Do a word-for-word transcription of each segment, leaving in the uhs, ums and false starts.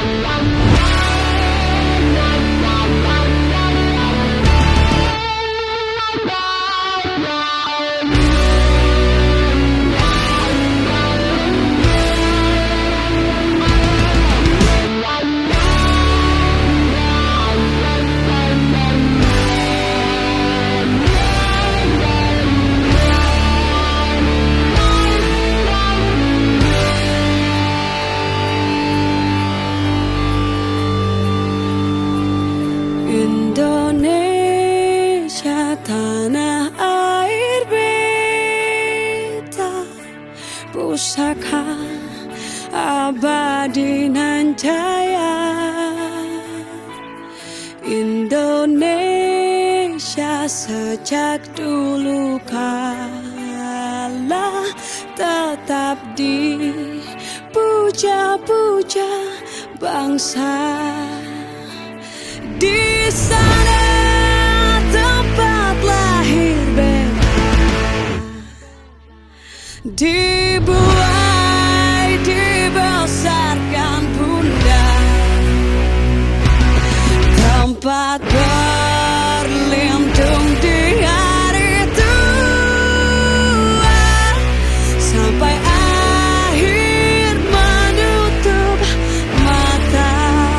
Pusaka abadi nan jaya, Indonesia sejak dulu kala tetap dipuja-puja bangsa. Di sana tempat lahir beta, dibuai, dibesarkan bunda, tempat berlindung di hari tua, sampai akhir menutup mata.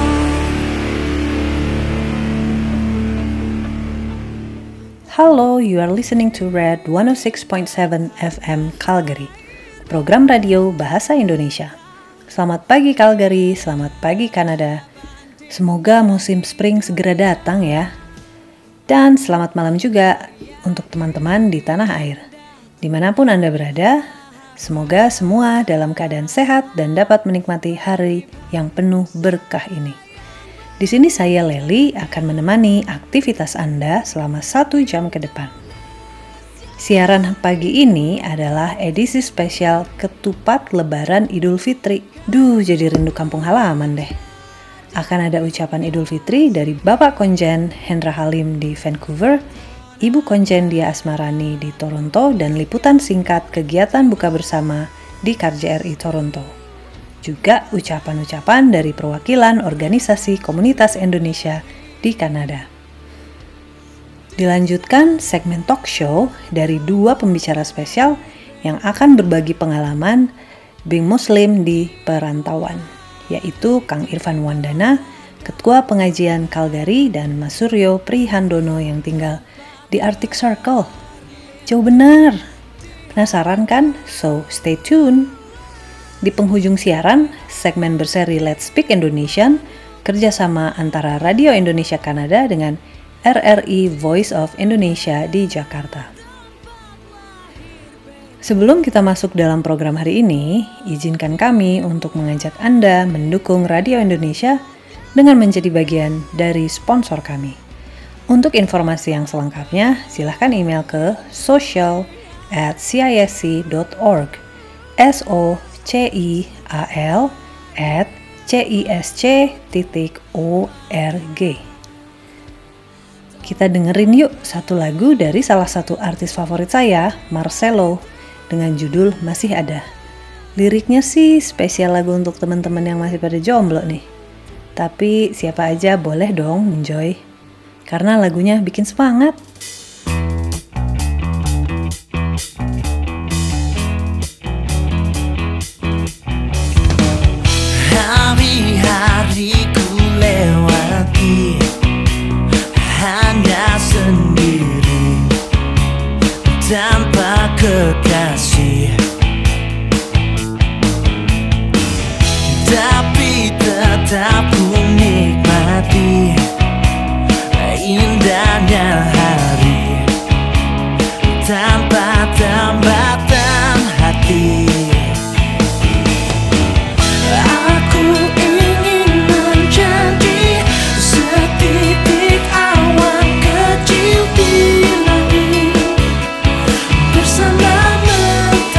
Hello, you are listening to Red one oh six point seven F M Calgary, program radio bahasa Indonesia. Selamat pagi Calgary, selamat pagi Kanada. Semoga musim spring segera datang ya. Dan selamat malam juga untuk teman-teman di tanah air. Dimanapun Anda berada, semoga semua dalam keadaan sehat dan dapat menikmati hari yang penuh berkah ini. Di sini saya Leli akan menemani aktivitas Anda selama satu jam ke depan. Siaran pagi ini adalah edisi spesial Ketupat Lebaran Idul Fitri. Duh, jadi rindu kampung halaman deh. Akan ada ucapan Idul Fitri dari Bapak Konjen Hendra Halim di Vancouver, Ibu Konjen Dia Asmarani di Toronto, dan liputan singkat kegiatan buka bersama di K J R I Toronto. Juga ucapan-ucapan dari perwakilan organisasi komunitas Indonesia di Kanada. Dilanjutkan segmen talk show dari dua pembicara spesial yang akan berbagi pengalaman being Muslim di perantauan, yaitu Kang Irfan Wandana, Ketua Pengajian Calgary, dan Mas Suryo Prihandono yang tinggal di Arctic Circle. Jauh benar! Penasaran kan? So, stay tuned! Di penghujung siaran, segmen berseri Let's Speak Indonesian, kerjasama antara Radio Indonesia Kanada dengan R R I Voice of Indonesia di Jakarta. Sebelum kita masuk dalam program hari ini, izinkan kami untuk mengajak Anda mendukung Radio Indonesia dengan menjadi bagian dari sponsor kami. Untuk informasi yang selengkapnya, silahkan email ke social at cisc dot org, S O C I A L at cisc dot org. Kita dengerin yuk satu lagu dari salah satu artis favorit saya, Marcelo, dengan judul Masih Ada. Liriknya sih spesial lagu untuk teman-teman yang masih pada jomblo nih. Tapi siapa aja boleh dong enjoy, karena lagunya bikin semangat. Hari-hariku lewati hanya sendiri, tanpa kekasih, tapi tetap ku nikmati indahnya hari, tanpa tambatan hati. Aku ingin menjadi setitik awan kecil di langit, bersama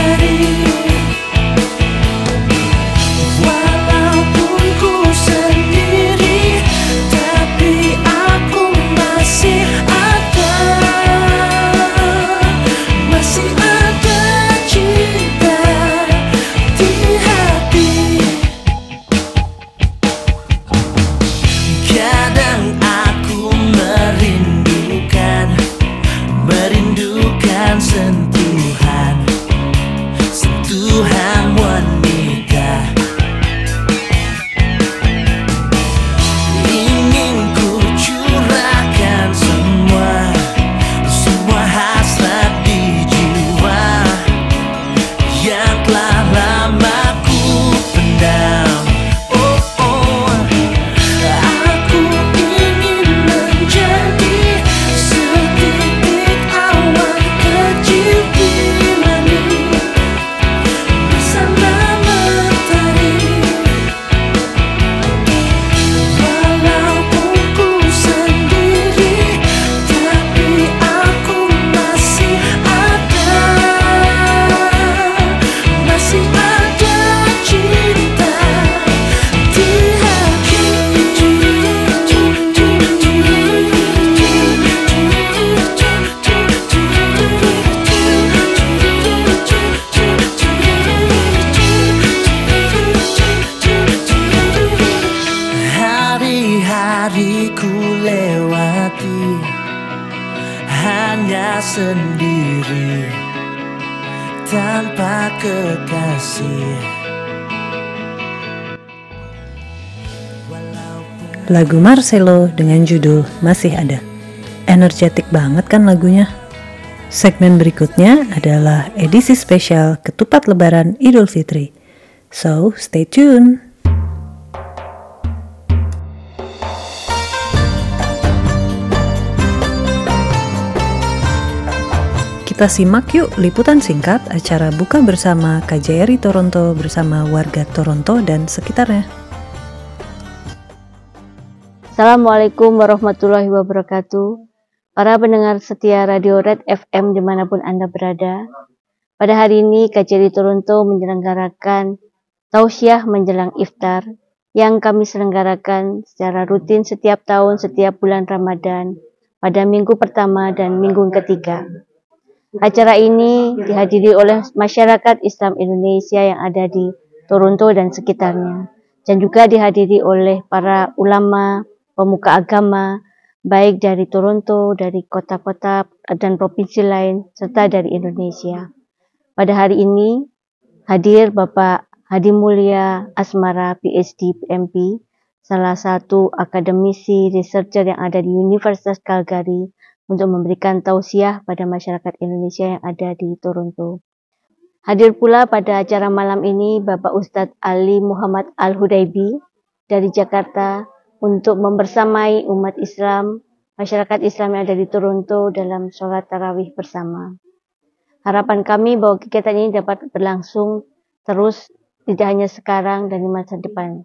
mentari. Walaupun ku sendiri hanya sendiri tanpa kekasih. Lagu Marcelo dengan judul Masih Ada. Energetik banget kan lagunya? Segmen berikutnya adalah edisi spesial Ketupat Lebaran Idul Fitri. So, stay tuned. Kita simak yuk liputan singkat acara buka bersama K J R I Toronto bersama warga Toronto dan sekitarnya. Assalamualaikum warahmatullahi wabarakatuh. Para pendengar setia Radio Red F M dimanapun Anda berada. Pada hari ini K J R I Toronto menyelenggarakan tausiah menjelang iftar yang kami selenggarakan secara rutin setiap tahun setiap bulan Ramadan pada minggu pertama dan minggu ketiga. Acara ini dihadiri oleh masyarakat Islam Indonesia yang ada di Toronto dan sekitarnya, dan juga dihadiri oleh para ulama, pemuka agama, baik dari Toronto, dari kota-kota dan provinsi lain, serta dari Indonesia. Pada hari ini, hadir Bapak Hadi Mulia Asmara, P H D, P M P, salah satu akademisi researcher yang ada di Universitas Calgary, untuk memberikan tausiah pada masyarakat Indonesia yang ada di Toronto. Hadir pula pada acara malam ini Bapak Ustadz Ali Muhammad Al-Hudaibi dari Jakarta, untuk membersamai umat Islam, masyarakat Islam yang ada di Toronto dalam sholat tarawih bersama. Harapan kami bahwa kegiatan ini dapat berlangsung terus, tidak hanya sekarang dan di masa depan.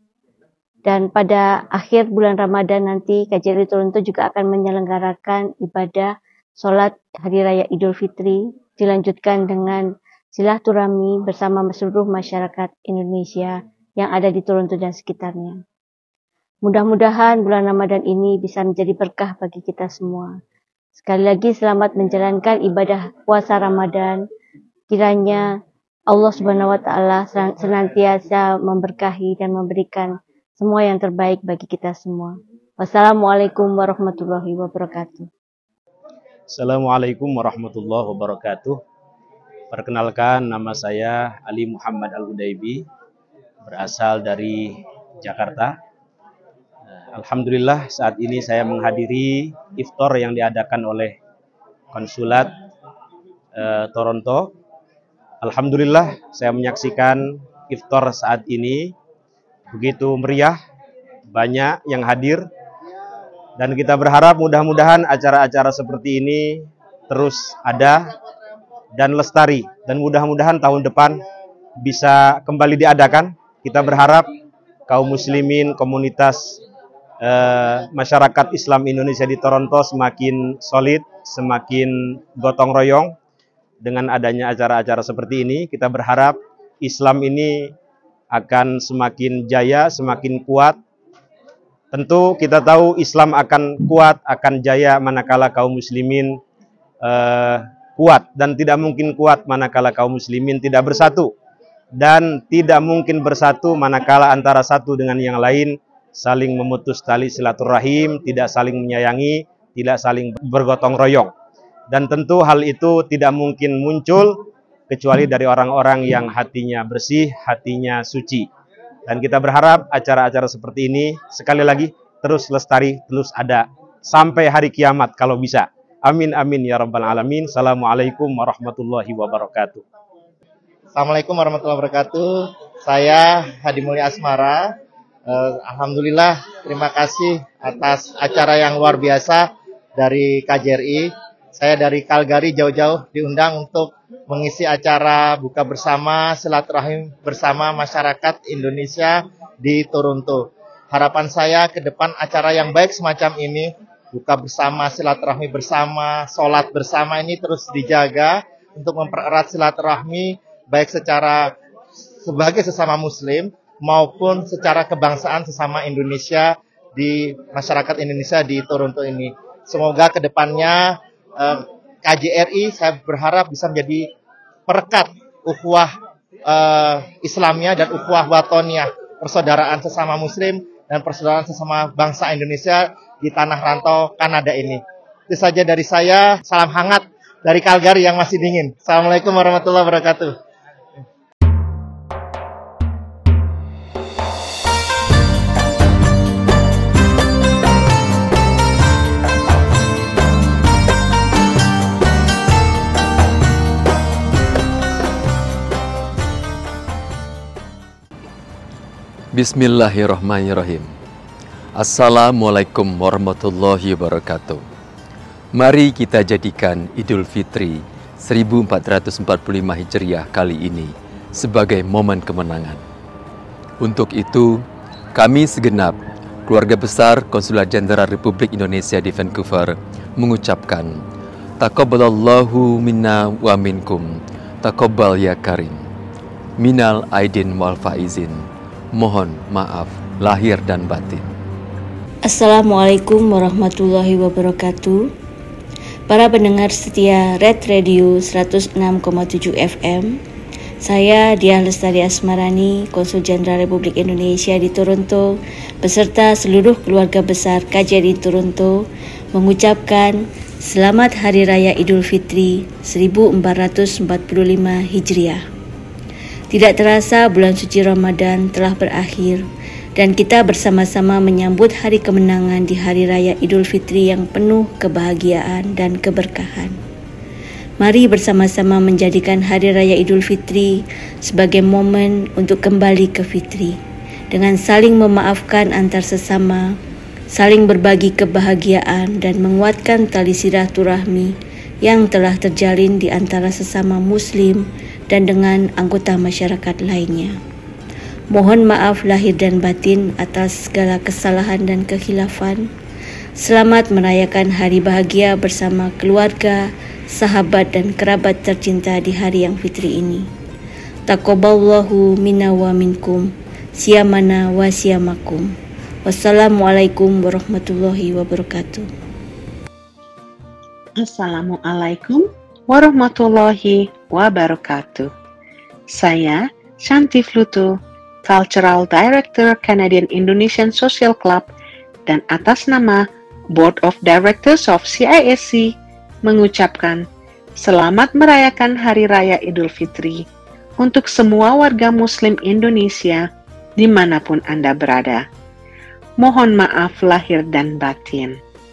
Dan pada akhir bulan Ramadan nanti, K J R I Toronto juga akan menyelenggarakan ibadah sholat Hari Raya Idul Fitri, dilanjutkan dengan silaturahmi bersama seluruh masyarakat Indonesia yang ada di Toronto dan sekitarnya. Mudah-mudahan bulan Ramadan ini bisa menjadi berkah bagi kita semua. Sekali lagi selamat menjalankan ibadah puasa Ramadan. Kiranya Allah Subhanahu wa taala senantiasa memberkahi dan memberikan semua yang terbaik bagi kita semua. Wassalamualaikum warahmatullahi wabarakatuh. Assalamualaikum warahmatullahi wabarakatuh. Perkenalkan, nama saya Ali Muhammad Al-Hudaibi, berasal dari Jakarta. Alhamdulillah saat ini saya menghadiri iftar yang diadakan oleh konsulat eh, Toronto. Alhamdulillah saya menyaksikan iftar saat ini begitu meriah, banyak yang hadir, dan kita berharap mudah-mudahan acara-acara seperti ini terus ada dan lestari, dan mudah-mudahan tahun depan bisa kembali diadakan. Kita berharap kaum muslimin, komunitas Eh, masyarakat Islam Indonesia di Toronto semakin solid, semakin gotong royong dengan adanya acara-acara seperti ini. Kita berharap Islam ini akan semakin jaya, semakin kuat. Tentu kita tahu Islam akan kuat, akan jaya manakala kaum muslimin eh, kuat, dan tidak mungkin kuat manakala kaum muslimin tidak bersatu, dan tidak mungkin bersatu manakala antara satu dengan yang lain saling memutus tali silaturahim, tidak saling menyayangi, tidak saling bergotong royong. Dan tentu hal itu tidak mungkin muncul kecuali dari orang-orang yang hatinya bersih, hatinya suci. Dan kita berharap acara-acara seperti ini sekali lagi terus lestari, terus ada sampai hari kiamat kalau bisa. Amin amin ya rabbal alamin. Assalamualaikum warahmatullahi wabarakatuh. Assalamualaikum warahmatullahi wabarakatuh. Saya Hadi Mulia Asmara. Uh, Alhamdulillah, terima kasih atas acara yang luar biasa dari K J R I. Saya dari Calgary jauh-jauh diundang untuk mengisi acara buka bersama, silaturahim bersama masyarakat Indonesia di Toronto. Harapan saya ke depan acara yang baik semacam ini, buka bersama, silaturahmi bersama, sholat bersama ini terus dijaga untuk mempererat silaturahmi baik secara sebagai sesama muslim maupun secara kebangsaan sesama Indonesia di masyarakat Indonesia di Toronto ini. Semoga kedepannya eh, K J R I saya berharap bisa menjadi perekat ukhuwah eh, Islamnya dan ukhuwah watoniyah, persaudaraan sesama Muslim dan persaudaraan sesama bangsa Indonesia di tanah rantau Kanada ini. Itu saja dari saya, salam hangat dari Calgary yang masih dingin. Assalamualaikum warahmatullahi wabarakatuh. Bismillahirrahmanirrahim. Assalamualaikum warahmatullahi wabarakatuh. Mari kita jadikan Idul Fitri seribu empat ratus empat puluh lima Hijriah kali ini sebagai momen kemenangan. Untuk itu, kami segenap keluarga besar Konsulat Jenderal Republik Indonesia di Vancouver mengucapkan Taqabbalallahu minna wa minkum, taqabbal ya karim. Minal aidin wal faizin. Mohon maaf lahir dan batin. Assalamualaikum warahmatullahi wabarakatuh. Para pendengar setia Red Radio seratus enam koma tujuh F M, saya Diah Lestari Asmarani, Konsul Jenderal Republik Indonesia di Toronto, beserta seluruh keluarga besar K J R I Toronto, mengucapkan Selamat Hari Raya Idul Fitri seribu empat ratus empat puluh lima Hijriah. Tidak terasa bulan suci Ramadan telah berakhir dan kita bersama-sama menyambut hari kemenangan di Hari Raya Idul Fitri yang penuh kebahagiaan dan keberkahan. Mari bersama-sama menjadikan Hari Raya Idul Fitri sebagai momen untuk kembali ke fitri dengan saling memaafkan antar sesama, saling berbagi kebahagiaan dan menguatkan tali silaturahmi yang telah terjalin di antara sesama muslim dan dengan anggota masyarakat lainnya. Mohon maaf lahir dan batin atas segala kesalahan dan kekhilafan. Selamat merayakan hari bahagia bersama keluarga, sahabat dan kerabat tercinta di hari yang fitri ini. Taqabbalallahu minna wa minkum, siyamana wa siyamakum. Wassalamualaikum warahmatullahi wabarakatuh. Assalamualaikum warahmatullahi wabarakatuh. Saya Shanti Fluto, Cultural Director Canadian Indonesian Social Club, dan atas nama Board of Directors of C I S C mengucapkan selamat merayakan Hari Raya Idul Fitri untuk semua warga Muslim Indonesia dimanapun Anda berada. Mohon maaf lahir dan batin.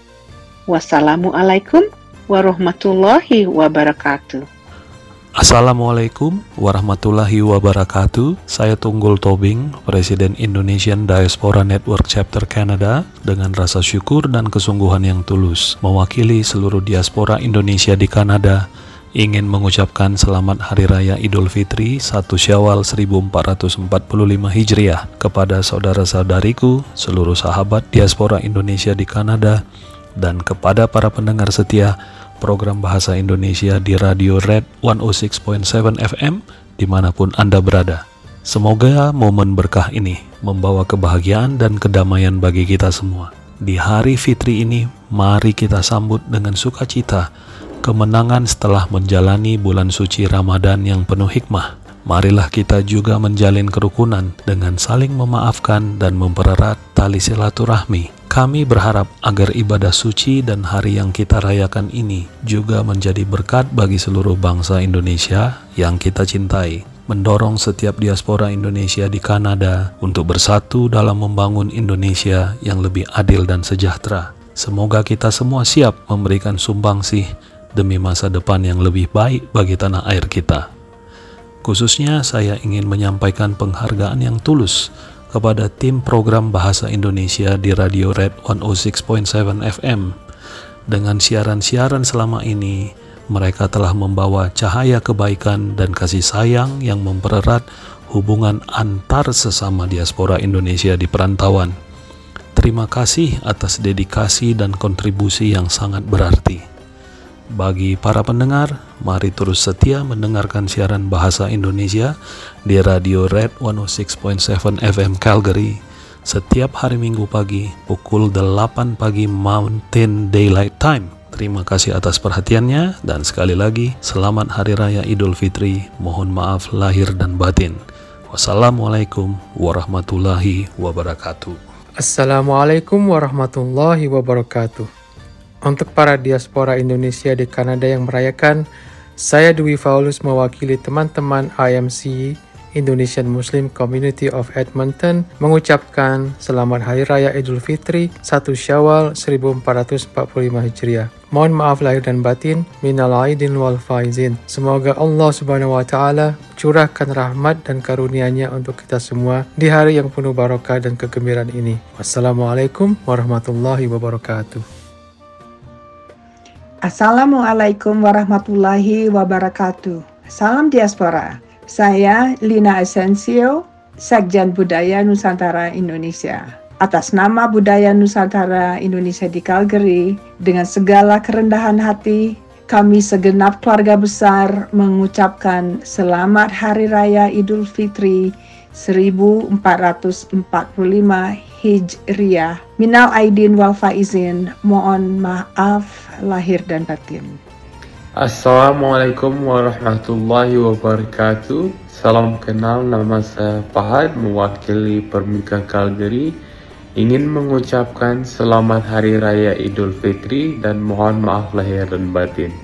Wassalamualaikum warahmatullahi wabarakatuh. Assalamualaikum warahmatullahi wabarakatuh. Saya Tunggul Tobing, Presiden Indonesian Diaspora Network Chapter Canada, dengan rasa syukur dan kesungguhan yang tulus mewakili seluruh diaspora Indonesia di Kanada, ingin mengucapkan selamat Hari Raya Idul Fitri satu Syawal seribu empat ratus empat puluh lima Hijriah kepada saudara-saudariku, seluruh sahabat diaspora Indonesia di Kanada, dan kepada para pendengar setia program Bahasa Indonesia di Radio Red seratus enam koma tujuh F M dimanapun Anda berada. Semoga momen berkah ini membawa kebahagiaan dan kedamaian bagi kita semua. Di hari fitri ini, mari kita sambut dengan sukacita kemenangan setelah menjalani bulan suci Ramadan yang penuh hikmah. Marilah kita juga menjalin kerukunan dengan saling memaafkan dan mempererat tali silaturahmi. Kami berharap agar ibadah suci dan hari yang kita rayakan ini juga menjadi berkat bagi seluruh bangsa Indonesia yang kita cintai, mendorong setiap diaspora Indonesia di Kanada untuk bersatu dalam membangun Indonesia yang lebih adil dan sejahtera. Semoga kita semua siap memberikan sumbangsih demi masa depan yang lebih baik bagi tanah air kita. Khususnya saya ingin menyampaikan penghargaan yang tulus kepada tim program Bahasa Indonesia di Radio Red seratus enam koma tujuh F M. Dengan siaran-siaran selama ini, mereka telah membawa cahaya kebaikan dan kasih sayang yang mempererat hubungan antar sesama diaspora Indonesia di perantauan. Terima kasih atas dedikasi dan kontribusi yang sangat berarti. Bagi para pendengar, mari terus setia mendengarkan siaran Bahasa Indonesia di Radio Red seratus enam koma tujuh F M Calgary setiap hari Minggu pagi pukul delapan pagi Mountain Daylight Time. Terima kasih atas perhatiannya dan sekali lagi selamat Hari Raya Idul Fitri. Mohon maaf lahir dan batin. Wassalamualaikum warahmatullahi wabarakatuh. Assalamualaikum warahmatullahi wabarakatuh. Untuk para diaspora Indonesia di Kanada yang merayakan, saya Dwi Paulus mewakili teman-teman I M C Indonesian Muslim Community of Edmonton mengucapkan Selamat Hari Raya Idul Fitri satu Syawal seribu empat ratus empat puluh lima Hijriah. Mohon maaf lahir dan batin, minal aidin wal faizin. Semoga Allah Subhanahu wa taala curahkan rahmat dan karunia-Nya untuk kita semua di hari yang penuh barokah dan kegembiraan ini. Wassalamualaikum warahmatullahi wabarakatuh. Assalamualaikum warahmatullahi wabarakatuh. Salam diaspora. Saya Lina Asensio, Sekjen Budaya Nusantara Indonesia. Atas nama Budaya Nusantara Indonesia di Calgary, dengan segala kerendahan hati, kami segenap keluarga besar mengucapkan Selamat Hari Raya Idul Fitri seribu empat ratus empat puluh lima Hijriah. Minal aidin wal faizin. Mohon maaf lahir dan batin. Assalamualaikum warahmatullahi wabarakatuh. Salam kenal, nama saya Fahad, mewakili Permika Calgary. Ingin mengucapkan Selamat Hari Raya Idul Fitri dan mohon maaf lahir dan batin.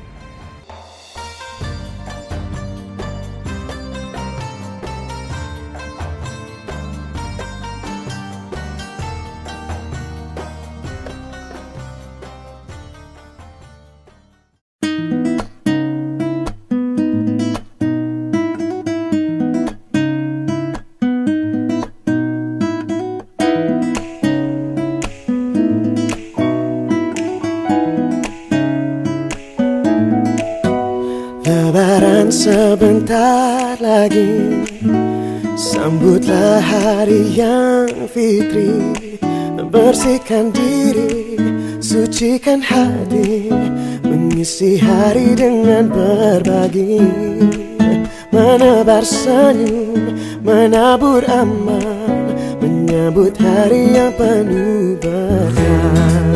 Lebaran sebentar lagi, sambutlah hari yang fitri. Bersihkan diri, sucikan hati, mengisi hari dengan berbagi. Menebar senyum, menabur aman, menyambut hari yang penuh berkah.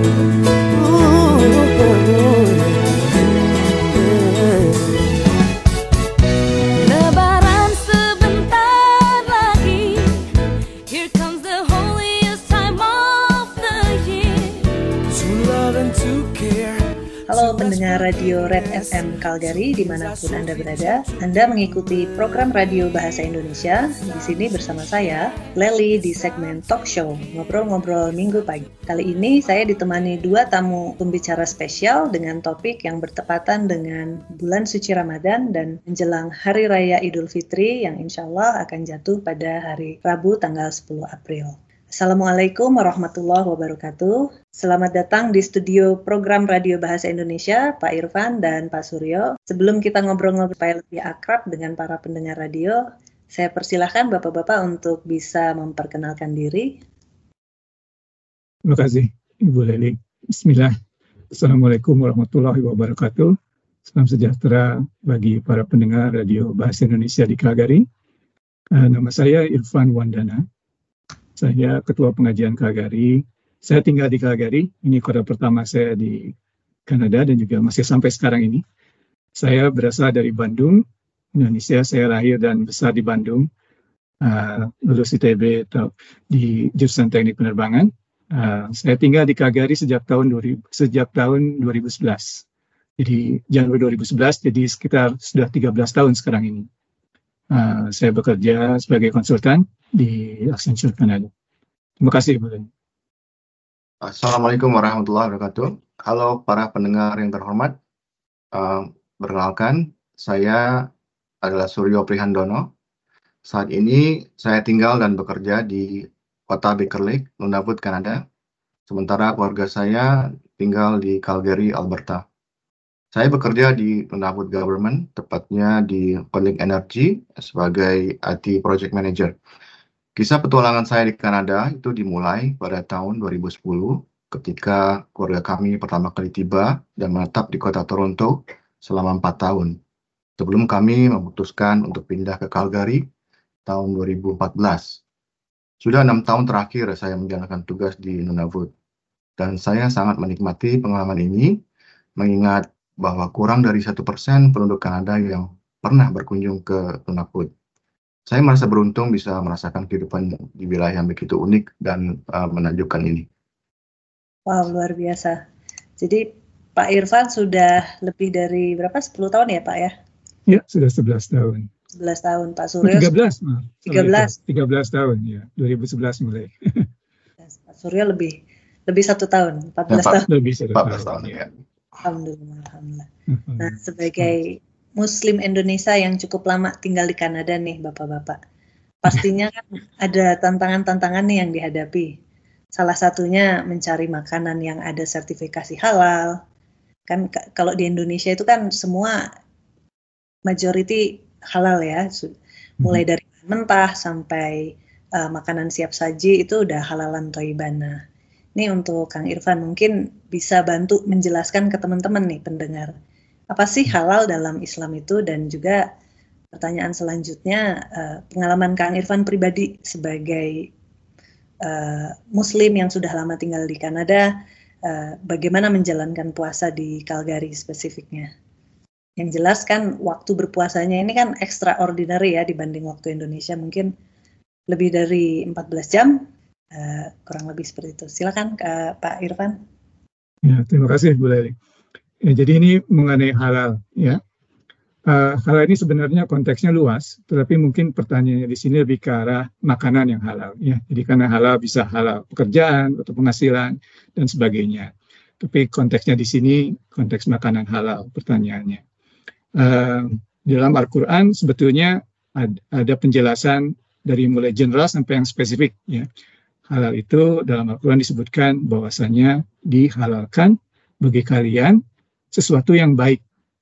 Halo pendengar radio Red F M Calgary dimanapun Anda berada, Anda mengikuti program radio Bahasa Indonesia. Di sini bersama saya, Lely, di segmen Talk Show, Ngobrol-Ngobrol Minggu Pagi. Kali ini saya ditemani dua tamu pembicara spesial dengan topik yang bertepatan dengan bulan suci Ramadan dan menjelang Hari Raya Idul Fitri yang insya Allah akan jatuh pada hari Rabu tanggal sepuluh April. Assalamualaikum warahmatullahi wabarakatuh. Selamat datang di studio program Radio Bahasa Indonesia, Pak Irfan dan Pak Suryo. Sebelum kita ngobrol-ngobrol supaya lebih akrab dengan para pendengar radio, saya persilahkan Bapak-Bapak untuk bisa memperkenalkan diri. Terima kasih, Ibu Lely. Bismillah. Assalamualaikum warahmatullahi wabarakatuh. Salam sejahtera bagi para pendengar Radio Bahasa Indonesia di Calgary. Uh, nama saya Irfan Wandana. Saya Ketua Pengajian Calgary. Saya tinggal di Calgary. Ini kota pertama saya di Kanada dan juga masih sampai sekarang ini. Saya berasal dari Bandung, Indonesia. Saya lahir dan besar di Bandung. Uh, lulus I T B di jurusan Teknik Penerbangan. Uh, saya tinggal di Calgary sejak tahun dua ribu, sejak tahun dua ribu sebelas. Jadi Januari dua ribu sebelas, jadi sekitar sudah tiga belas tahun sekarang ini. Uh, saya bekerja sebagai konsultan di Accenture Kanada. Terima kasih, Bu. Assalamualaikum warahmatullahi wabarakatuh. Halo para pendengar yang terhormat. Uh, perkenalkan, saya adalah Suryo Prihandono. Saat ini saya tinggal dan bekerja di kota Baker Lake, Nunavut, Kanada. Sementara keluarga saya tinggal di Calgary, Alberta. Saya bekerja di Nunavut Government, tepatnya di Connect Energy sebagai I T Project Manager. Kisah petualangan saya di Kanada itu dimulai pada tahun dua ribu sepuluh ketika keluarga kami pertama kali tiba dan menetap di kota Toronto selama empat tahun. Sebelum kami memutuskan untuk pindah ke Calgary tahun dua ribu empat belas. Sudah enam tahun terakhir saya menjalankan tugas di Nunavut. Dan saya sangat menikmati pengalaman ini, mengingat bahwa kurang dari satu persen penduduk Kanada yang pernah berkunjung ke Nunavut. Saya merasa beruntung bisa merasakan kehidupan di wilayah yang begitu unik dan uh, menakjubkan ini. Wow, luar biasa. Jadi Pak Irfan sudah lebih dari berapa? sepuluh tahun ya Pak ya? Ya, sudah sebelas tahun. sebelas tahun. Pak Oh, Suryo tiga belas, maaf. tiga belas. tiga belas tahun, ya. dua ribu sebelas mulai. Pak Suryo lebih lebih satu tahun, empat belas tahun. Lebih satu empat belas tahun. tahun ya. Alhamdulillah, alhamdulillah. Nah, sebagai Muslim Indonesia yang cukup lama tinggal di Kanada nih, Bapak-bapak, pastinya kan ada tantangan-tantangan nih yang dihadapi. Salah satunya mencari makanan yang ada sertifikasi halal. Kan k- kalau di Indonesia itu kan semua majority halal ya, Su- mulai dari mentah sampai uh, makanan siap saji itu udah halalan thayyibana. Ini untuk Kang Irfan mungkin bisa bantu menjelaskan ke teman-teman nih pendengar. Apa sih halal dalam Islam itu, dan juga pertanyaan selanjutnya, uh, pengalaman Kang Irfan pribadi sebagai uh, Muslim yang sudah lama tinggal di Kanada, uh, bagaimana menjalankan puasa di Calgary spesifiknya. Yang jelas kan waktu berpuasanya ini kan extraordinary ya dibanding waktu Indonesia, mungkin lebih dari empat belas jam. Uh, kurang lebih seperti itu. Silakan uh, Pak Irfan. Ya, terima kasih Bu Leli. Ya, jadi ini mengenai halal, ya. Uh, halal ini sebenarnya konteksnya luas, tetapi mungkin pertanyaannya di sini lebih ke arah makanan yang halal, ya. Jadi karena halal bisa halal pekerjaan atau penghasilan dan sebagainya. Tapi konteksnya di sini konteks makanan halal pertanyaannya. Uh, dalam Al-Quran sebetulnya ada, ada penjelasan dari mulai general sampai yang spesifik, ya. Halal itu dalam Al-Quran disebutkan bahwasanya dihalalkan bagi kalian sesuatu yang baik.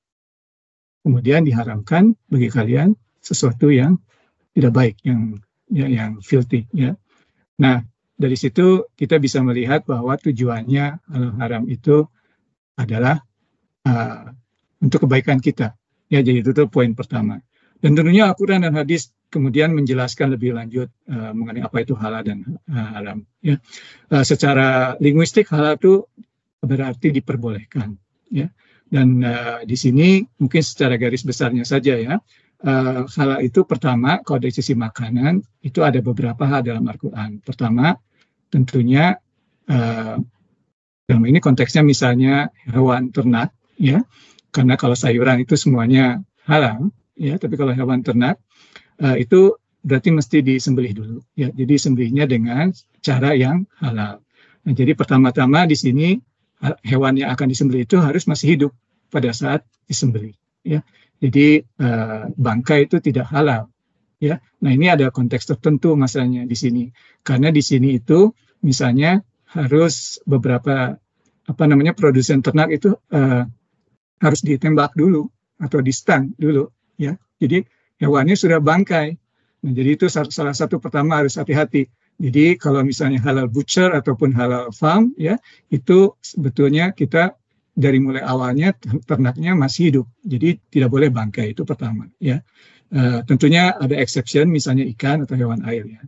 Kemudian diharamkan bagi kalian sesuatu yang tidak baik, yang ya, yang filthy. Ya. Nah, dari situ kita bisa melihat bahwa tujuannya halal haram itu adalah uh, untuk kebaikan kita. Ya, jadi itu tuh poin pertama. Dan tentunya Al-Quran dan hadis kemudian menjelaskan lebih lanjut uh, mengenai apa itu halal dan uh, haram. Ya. Uh, secara linguistik halal itu berarti diperbolehkan. Ya. Dan uh, di sini mungkin secara garis besarnya saja ya, uh, halal itu pertama kalau dari sisi makanan itu ada beberapa hal dalam Al-Quran. Pertama tentunya uh, dalam ini konteksnya misalnya hewan ternak, ya, karena kalau sayuran itu semuanya halal. Ya, tapi kalau hewan ternak uh, itu berarti mesti disembelih dulu. Ya, jadi sembelihnya dengan cara yang halal. Nah, jadi pertama-tama di sini hewan yang akan disembelih itu harus masih hidup pada saat disembelih. Ya, jadi uh, bangkai itu tidak halal. Ya, nah ini ada konteks tertentu masalahnya di sini. Karena di sini itu misalnya harus beberapa apa namanya produsen ternak itu uh, harus ditembak dulu atau di stun dulu. Ya, jadi hewannya sudah bangkai. Nah, jadi itu salah satu pertama harus hati-hati. Jadi kalau misalnya halal butcher ataupun halal farm, ya itu sebetulnya kita dari mulai awalnya ternaknya masih hidup. Jadi tidak boleh bangkai, itu pertama. Ya, uh, tentunya ada exception, misalnya ikan atau hewan air. Ya.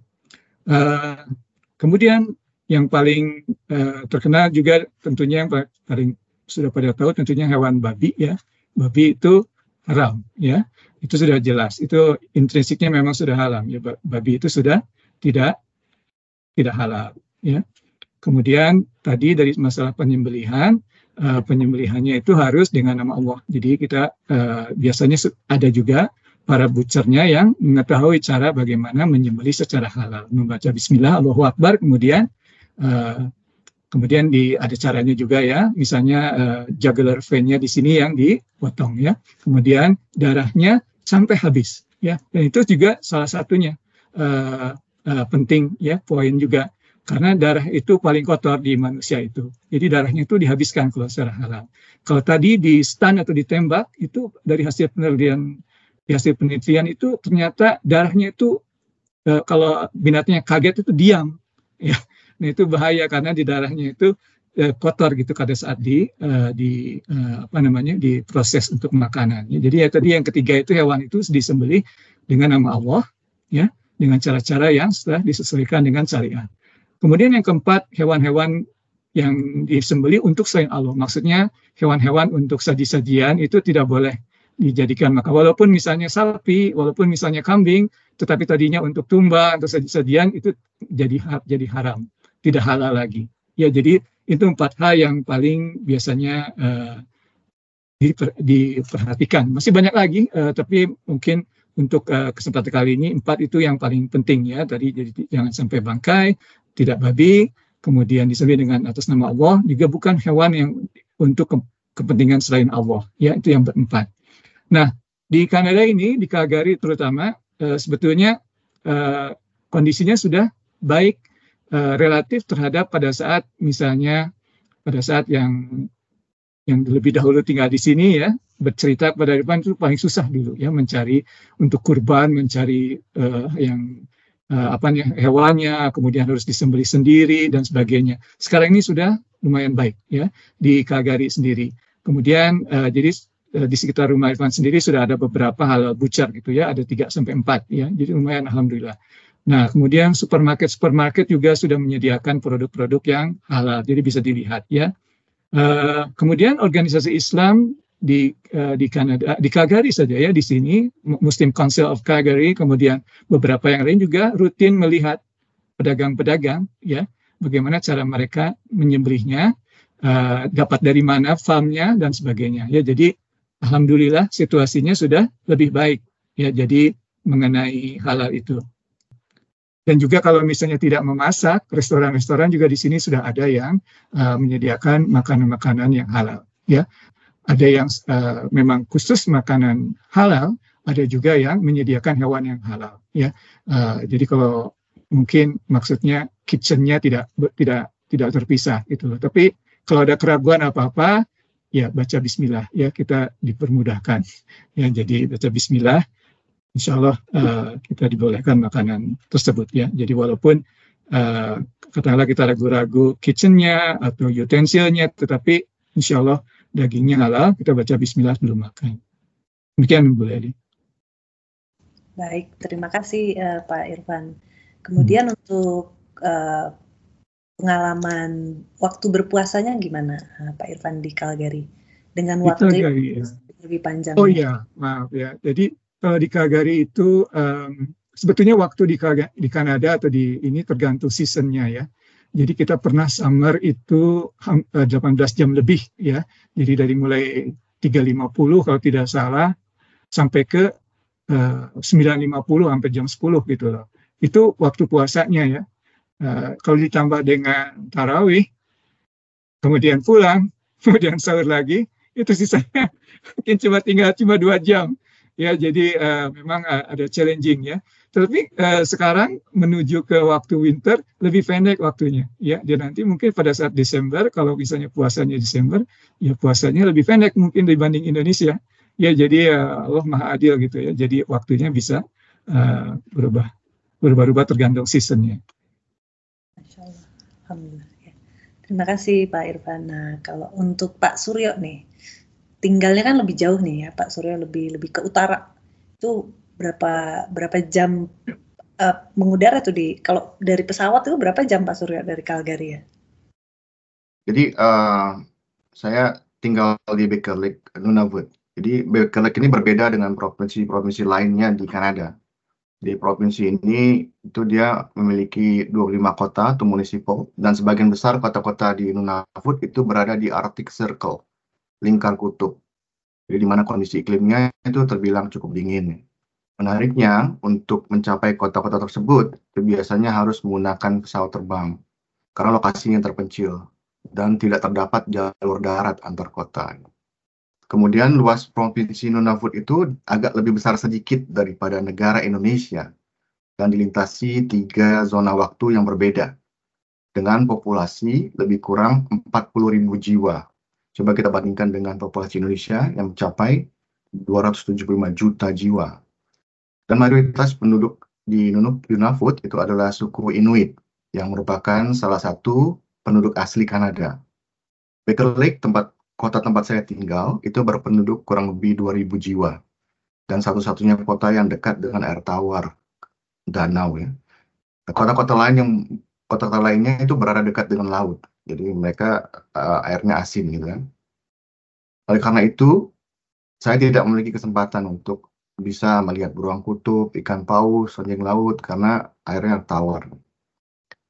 Uh, kemudian yang paling uh, terkenal juga tentunya yang paling sudah pada tahu tentunya hewan babi. Ya, babi itu haram, ya, itu sudah jelas, itu intrinsiknya memang sudah haram, ya, babi itu sudah tidak tidak halal, ya. Kemudian tadi dari masalah penyembelihan, uh, penyembelihannya itu harus dengan nama Allah. Jadi kita uh, biasanya ada juga para butchernya yang mengetahui cara bagaimana menyembelih secara halal, membaca Bismillah, Allahu Akbar, kemudian uh, Kemudian di, ada caranya juga ya, misalnya uh, jugular vein-nya di sini yang dipotong ya, kemudian darahnya sampai habis ya, dan itu juga salah satunya uh, uh, penting ya, poin juga, karena darah itu paling kotor di manusia itu, jadi darahnya itu dihabiskan kalau secara halal. Kalau tadi di stun atau ditembak itu dari hasil penelitian, hasil penelitian itu ternyata darahnya itu uh, kalau binatangnya kaget itu diam ya. Nah itu bahaya karena di darahnya itu eh, kotor gitu pada saat di uh, di uh, apa namanya diproses untuk makanan. Ya, jadi ya tadi yang ketiga itu hewan itu disembelih dengan nama Allah, ya, dengan cara-cara yang sudah disesuaikan dengan syariat. Kemudian yang keempat, hewan-hewan yang disembelih untuk selain Allah. Maksudnya hewan-hewan untuk saji-sajian itu tidak boleh dijadikan maka. Walaupun misalnya sapi, walaupun misalnya kambing, tetapi tadinya untuk tumbang atau saji-sajian itu jadi jadi haram. Tidak halal lagi. Ya, jadi Itu empat hal yang paling biasanya uh, diper, diperhatikan. Masih banyak lagi, uh, tapi mungkin untuk uh, kesempatan kali ini empat itu yang paling penting ya. Tadi jadi jangan sampai bangkai, tidak babi, kemudian disembelih dengan atas nama Allah, juga bukan hewan yang untuk ke, kepentingan selain Allah. Ya, itu yang berempat. Nah, di Kanada ini, di Calgary terutama, uh, sebetulnya uh, kondisinya sudah baik uh, relatif terhadap pada saat misalnya pada saat yang yang lebih dahulu tinggal di sini ya, bercerita pada depan itu paling susah dulu ya, mencari untuk kurban, mencari uh, yang uh, apa nih hewannya, kemudian harus disembelih sendiri dan sebagainya. Sekarang ini sudah lumayan baik ya di Calgary sendiri. Kemudian uh, jadi uh, di sekitar rumah Irfan sendiri sudah ada beberapa halal butcher gitu ya, ada tiga sampai empat ya. Jadi lumayan alhamdulillah. Nah, kemudian supermarket-supermarket juga sudah menyediakan produk-produk yang halal, jadi bisa dilihat ya. Uh, kemudian organisasi Islam di uh, di Kanada, di Calgary saja ya, di sini Muslim Council of Calgary, kemudian beberapa yang lain juga rutin melihat pedagang-pedagang ya, bagaimana cara mereka menyembelihnya, uh, dapat dari mana farmnya dan sebagainya ya. Jadi alhamdulillah situasinya sudah lebih baik ya, jadi mengenai halal itu. Dan juga kalau misalnya tidak memasak, restoran-restoran juga di sini sudah ada yang uh, menyediakan makanan-makanan yang halal. Ya, ada yang uh, memang khusus makanan halal, ada juga yang menyediakan hewan yang halal. Ya, uh, jadi kalau mungkin maksudnya kitchennya tidak tidak tidak terpisah gitu loh. Tapi kalau ada keraguan apa-apa, ya baca Bismillah. Ya, kita dipermudahkan. Ya, jadi baca Bismillah. Insya Allah uh, kita dibolehkan makanan tersebut ya. Jadi walaupun uh, katakanlah kita ragu-ragu kitchennya atau utensilnya, tetapi insya Allah dagingnya halal, kita baca Bismillah sebelum makan. Demikian Bu Leli. Baik, terima kasih uh, Pak Irfan. Kemudian hmm. untuk uh, pengalaman waktu berpuasanya gimana uh, Pak Irfan di Calgary? Dengan waktu Calgary, ya. Lebih panjang. Oh iya, maaf ya. Jadi kalau di Calgary itu um, sebetulnya waktu di, di Kanada atau di ini tergantung seasonnya ya. Jadi kita pernah summer itu uh, delapan belas jam lebih ya. Jadi dari mulai tiga lima puluh kalau tidak salah sampai ke uh, sembilan lima puluh sampai jam sepuluh gitu loh. Itu waktu puasanya ya. Uh, kalau ditambah dengan tarawih, kemudian pulang, kemudian sahur lagi, itu sisanya mungkin cuma tinggal cuma dua jam. Ya, jadi uh, memang uh, ada challenging ya. Tapi uh, sekarang menuju ke waktu winter lebih pendek waktunya. Ya, dia nanti mungkin pada saat Desember, kalau misalnya puasanya Desember, ya puasanya lebih pendek mungkin dibanding Indonesia. Ya, jadi uh, Allah Maha Adil gitu ya. Jadi waktunya bisa uh, berubah, berubah-ubah tergantung seasonnya. Masya Allah, alhamdulillah. Ya. Terima kasih Pak Irfan. Nah, kalau untuk Pak Suryo nih. Tinggalnya kan lebih jauh nih ya Pak Suryo, lebih lebih ke utara. Itu berapa berapa jam uh, mengudara tuh di kalau dari pesawat itu berapa jam Pak Suryo dari Calgary ya? Jadi uh, saya tinggal di Baker Lake, Nunavut. Jadi Baker Lake ini berbeda dengan provinsi-provinsi lainnya di Kanada. Di provinsi ini itu dia memiliki dua puluh lima kota atau munisipal, dan sebagian besar kota-kota di Nunavut itu berada di Arctic Circle, lingkar kutub. Jadi di mana kondisi iklimnya itu terbilang cukup dingin. Menariknya, untuk mencapai kota-kota tersebut, itu biasanya harus menggunakan pesawat terbang, karena lokasinya terpencil dan tidak terdapat jalur darat antar kota. Kemudian luas provinsi Nunavut itu agak lebih besar sedikit daripada negara Indonesia, dan dilintasi tiga zona waktu yang berbeda, dengan populasi lebih kurang empat puluh ribu jiwa. Coba kita bandingkan dengan populasi Indonesia yang mencapai dua ratus tujuh puluh lima juta jiwa. Dan mayoritas penduduk di Nunavut itu adalah suku Inuit, yang merupakan salah satu penduduk asli Kanada. Baker Lake, tempat kota tempat saya tinggal, itu berpenduduk kurang lebih dua ribu jiwa. Dan satu-satunya kota yang dekat dengan air tawar, danau ya. Kota-kota lain yang kota-kota lainnya itu berada dekat dengan laut. Jadi mereka uh, airnya asin gitu kan. Oleh karena itu, saya tidak memiliki kesempatan untuk bisa melihat beruang kutub, ikan paus, anjing laut, karena airnya tawar.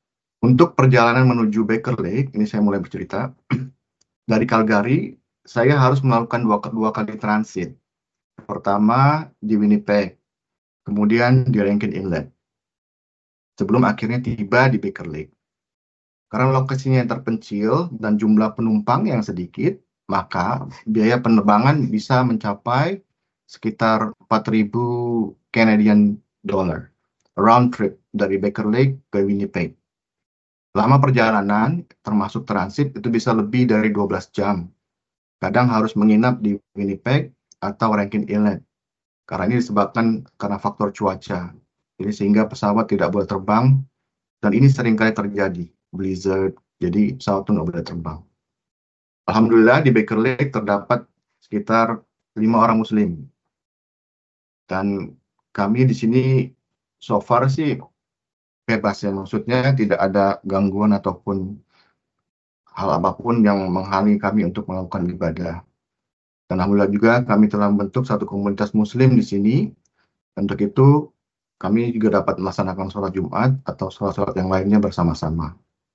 Untuk perjalanan menuju Baker Lake, ini saya mulai bercerita. Dari Calgary, saya harus melakukan dua, dua kali transit. Pertama di Winnipeg, kemudian di Rankin Inlet. Sebelum akhirnya tiba di Baker Lake. Karena lokasinya yang terpencil dan jumlah penumpang yang sedikit, maka biaya penerbangan bisa mencapai sekitar empat ribu Canadian dollar round trip dari Baker Lake ke Winnipeg. Lama perjalanan, termasuk transit, itu bisa lebih dari dua belas jam. Kadang harus menginap di Winnipeg atau Rankin Inlet. Karena ini disebabkan karena faktor cuaca. Jadi sehingga pesawat tidak boleh terbang, dan ini seringkali terjadi, blizzard, jadi pesawat itu nggak boleh terbang. Alhamdulillah di Baker Lake terdapat sekitar lima orang Muslim. Dan kami di sini so far sih bebas ya, maksudnya tidak ada gangguan ataupun hal apapun yang menghalangi kami untuk melakukan ibadah. Dan alhamdulillah juga kami telah membentuk satu komunitas Muslim di sini. Untuk itu kami juga dapat melaksanakan sholat Jumat atau sholat-sholat yang lainnya bersama-sama.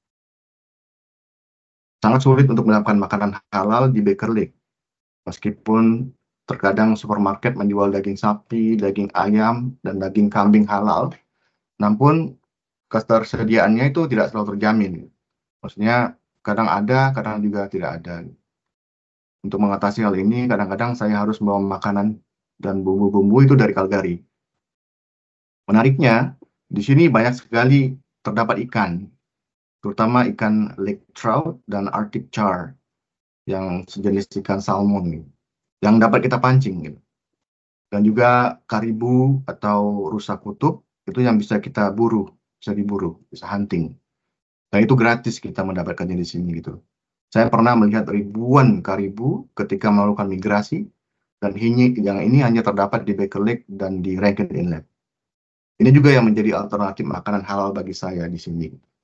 Sangat sulit untuk mendapatkan makanan halal di Baker Lake. Meskipun terkadang supermarket menjual daging sapi, daging ayam, dan daging kambing halal, namun ketersediaannya itu tidak selalu terjamin. Maksudnya kadang ada, kadang juga tidak ada. Untuk mengatasi hal ini, kadang-kadang saya harus membawa makanan dan bumbu-bumbu itu dari Calgary. Menariknya, di sini banyak sekali terdapat ikan, terutama ikan lake trout dan arctic char, yang sejenis ikan salmon, yang dapat kita pancing. Dan juga karibu atau rusa kutub, itu yang bisa kita buru, bisa diburu, bisa hunting. Dan itu gratis kita mendapatkannya di sini gitu. Saya pernah melihat ribuan karibu ketika melakukan migrasi, dan ini, yang ini hanya terdapat di Baker Lake dan di Rankin Inlet. Ini juga yang menjadi alternatif makanan halal bagi saya di sini.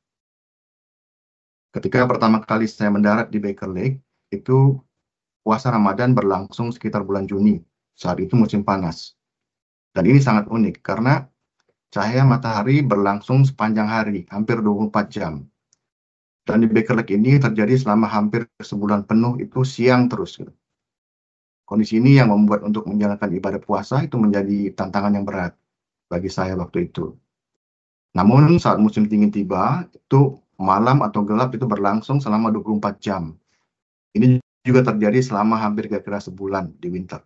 Ketika pertama kali saya mendarat di Baker Lake, itu puasa Ramadan berlangsung sekitar bulan Juni. Saat itu musim panas. Dan ini sangat unik karena cahaya matahari berlangsung sepanjang hari, hampir dua puluh empat jam. Dan di Baker Lake ini terjadi selama hampir sebulan penuh, itu siang terus. Kondisi ini yang membuat untuk menjalankan ibadah puasa itu menjadi tantangan yang berat bagi saya waktu itu. Namun saat musim dingin tiba, itu malam atau gelap itu berlangsung selama dua puluh empat jam. Ini juga terjadi selama hampir kira-kira sebulan di winter.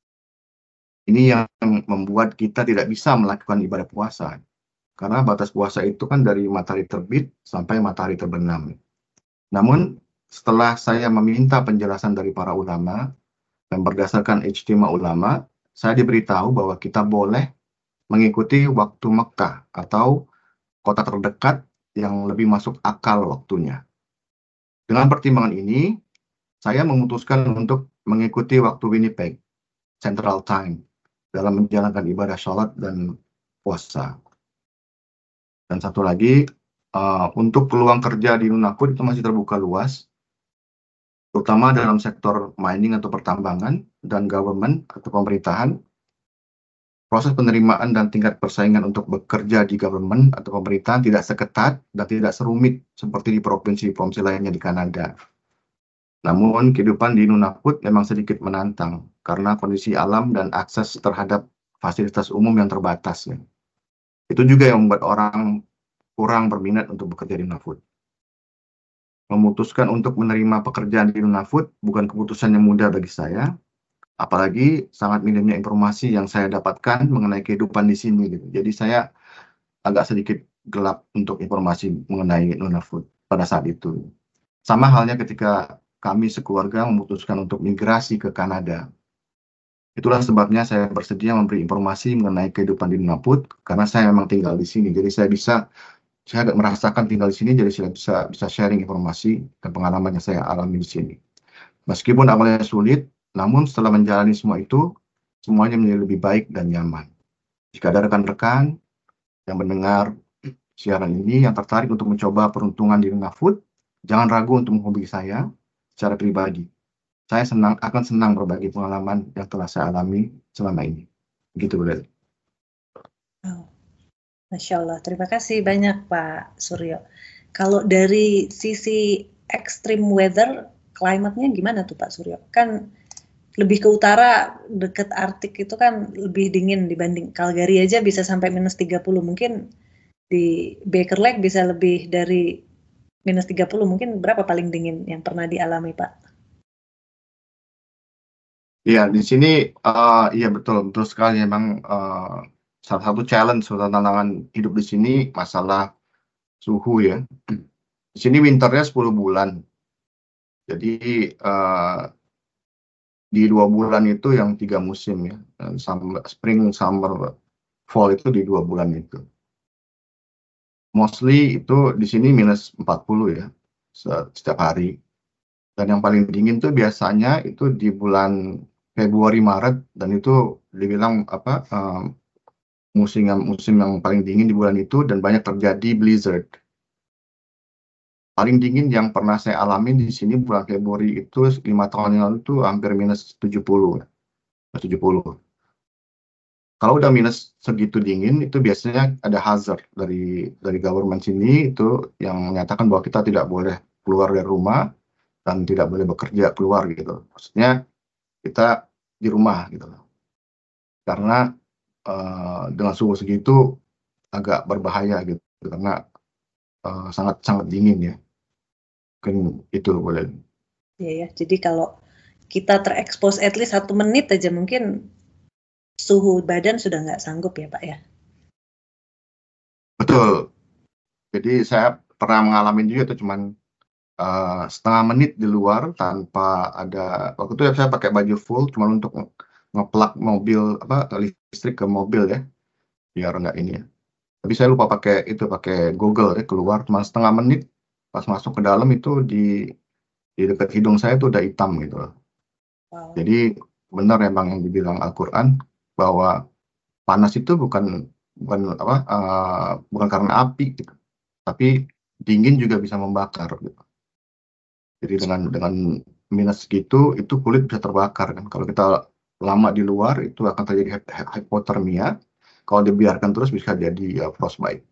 Ini yang membuat kita tidak bisa melakukan ibadah puasa. Karena batas puasa itu kan dari matahari terbit sampai matahari terbenam. Namun setelah saya meminta penjelasan dari para ulama, dan berdasarkan ijtima ulama, saya diberitahu bahwa kita boleh mengikuti waktu Mekah atau kota terdekat yang lebih masuk akal waktunya. Dengan pertimbangan ini, saya memutuskan untuk mengikuti waktu Winnipeg, Central Time, dalam menjalankan ibadah sholat dan puasa. Dan satu lagi, uh, untuk peluang kerja di Nunavut itu masih terbuka luas, terutama dalam sektor mining atau pertambangan dan government atau pemerintahan. Proses penerimaan dan tingkat persaingan untuk bekerja di government atau pemerintahan tidak seketat dan tidak serumit seperti di provinsi-provinsi lainnya di Kanada. Namun, kehidupan di Nunavut memang sedikit menantang karena kondisi alam dan akses terhadap fasilitas umum yang terbatas. Ya. Itu juga yang membuat orang kurang berminat untuk bekerja di Nunavut. Memutuskan untuk menerima pekerjaan di Nunavut bukan keputusan yang mudah bagi saya, apalagi sangat minimnya informasi yang saya dapatkan mengenai kehidupan di sini. Gitu. Jadi saya agak sedikit gelap untuk informasi mengenai Nunavut pada saat itu. Sama halnya ketika kami sekeluarga memutuskan untuk migrasi ke Kanada. Itulah sebabnya saya bersedia memberi informasi mengenai kehidupan di Nunavut, karena saya memang tinggal di sini. Jadi saya bisa, saya agak merasakan tinggal di sini, jadi saya bisa bisa sharing informasi dan pengalaman yang saya alami di sini. Meskipun awalnya sulit, namun setelah menjalani semua itu, semuanya menjadi lebih baik dan nyaman. Jika ada rekan-rekan yang mendengar siaran ini yang tertarik untuk mencoba peruntungan di Nunavut, jangan ragu untuk menghubungi saya secara pribadi. Saya senang akan senang berbagi pengalaman yang telah saya alami selama ini. Begitu, Bu Leli. Oh, Masya Allah, terima kasih banyak Pak Suryo. Kalau dari sisi extreme weather, climate-nya gimana tuh Pak Suryo? Kan lebih ke utara, dekat Arktik itu kan lebih dingin dibanding Calgary aja bisa sampai minus tiga puluh. Mungkin di Baker Lake bisa lebih dari minus tiga puluh. Mungkin berapa paling dingin yang pernah dialami Pak? Iya, di sini uh, iya betul, betul sekali. Emang uh, salah satu challenge atau tantangan hidup di sini masalah suhu ya. Di sini winternya sepuluh bulan. Jadi uh, di dua bulan itu yang tiga musim ya. Summer, spring, summer, fall itu di dua bulan itu. Mostly itu di sini minus empat puluh ya setiap hari. Dan yang paling dingin tuh biasanya itu di bulan Februari Maret, dan itu dibilang apa um, musim yang musim yang paling dingin di bulan itu, dan banyak terjadi blizzard. Paling dingin yang pernah saya alami di sini bulan Februari itu lima tahun yang lalu itu hampir minus tujuh puluh. Kalau udah minus segitu dingin itu biasanya ada hazard dari dari government sini itu yang menyatakan bahwa kita tidak boleh keluar dari rumah dan tidak boleh bekerja keluar gitu. Maksudnya kita di rumah gitu. Karena uh, dengan suhu segitu agak berbahaya gitu karena uh, sangat sangat dingin ya. Mungkin itu boleh. Iya ya, jadi kalau kita terekspos at least satu menit aja mungkin suhu badan sudah nggak sanggup ya Pak ya? Betul. Jadi saya pernah mengalami juga itu cuman uh, setengah menit di luar tanpa ada, waktu itu saya pakai baju full cuman untuk ngeplug mobil apa listrik ke mobil ya, biar nggak ini ya. Tapi saya lupa pakai itu pakai Google ya, keluar cuma setengah menit. Pas masuk ke dalam itu di di dekat hidung saya itu udah hitam gitu. Wow. Jadi benar emang yang dibilang Al-Quran bahwa panas itu bukan bukan apa uh, bukan karena api gitu, tapi dingin juga bisa membakar gitu. Jadi dengan dengan minus segitu itu kulit bisa terbakar kan. Kalau kita lama di luar itu akan terjadi hipotermia. Kalau dibiarkan terus bisa jadi uh, frostbite.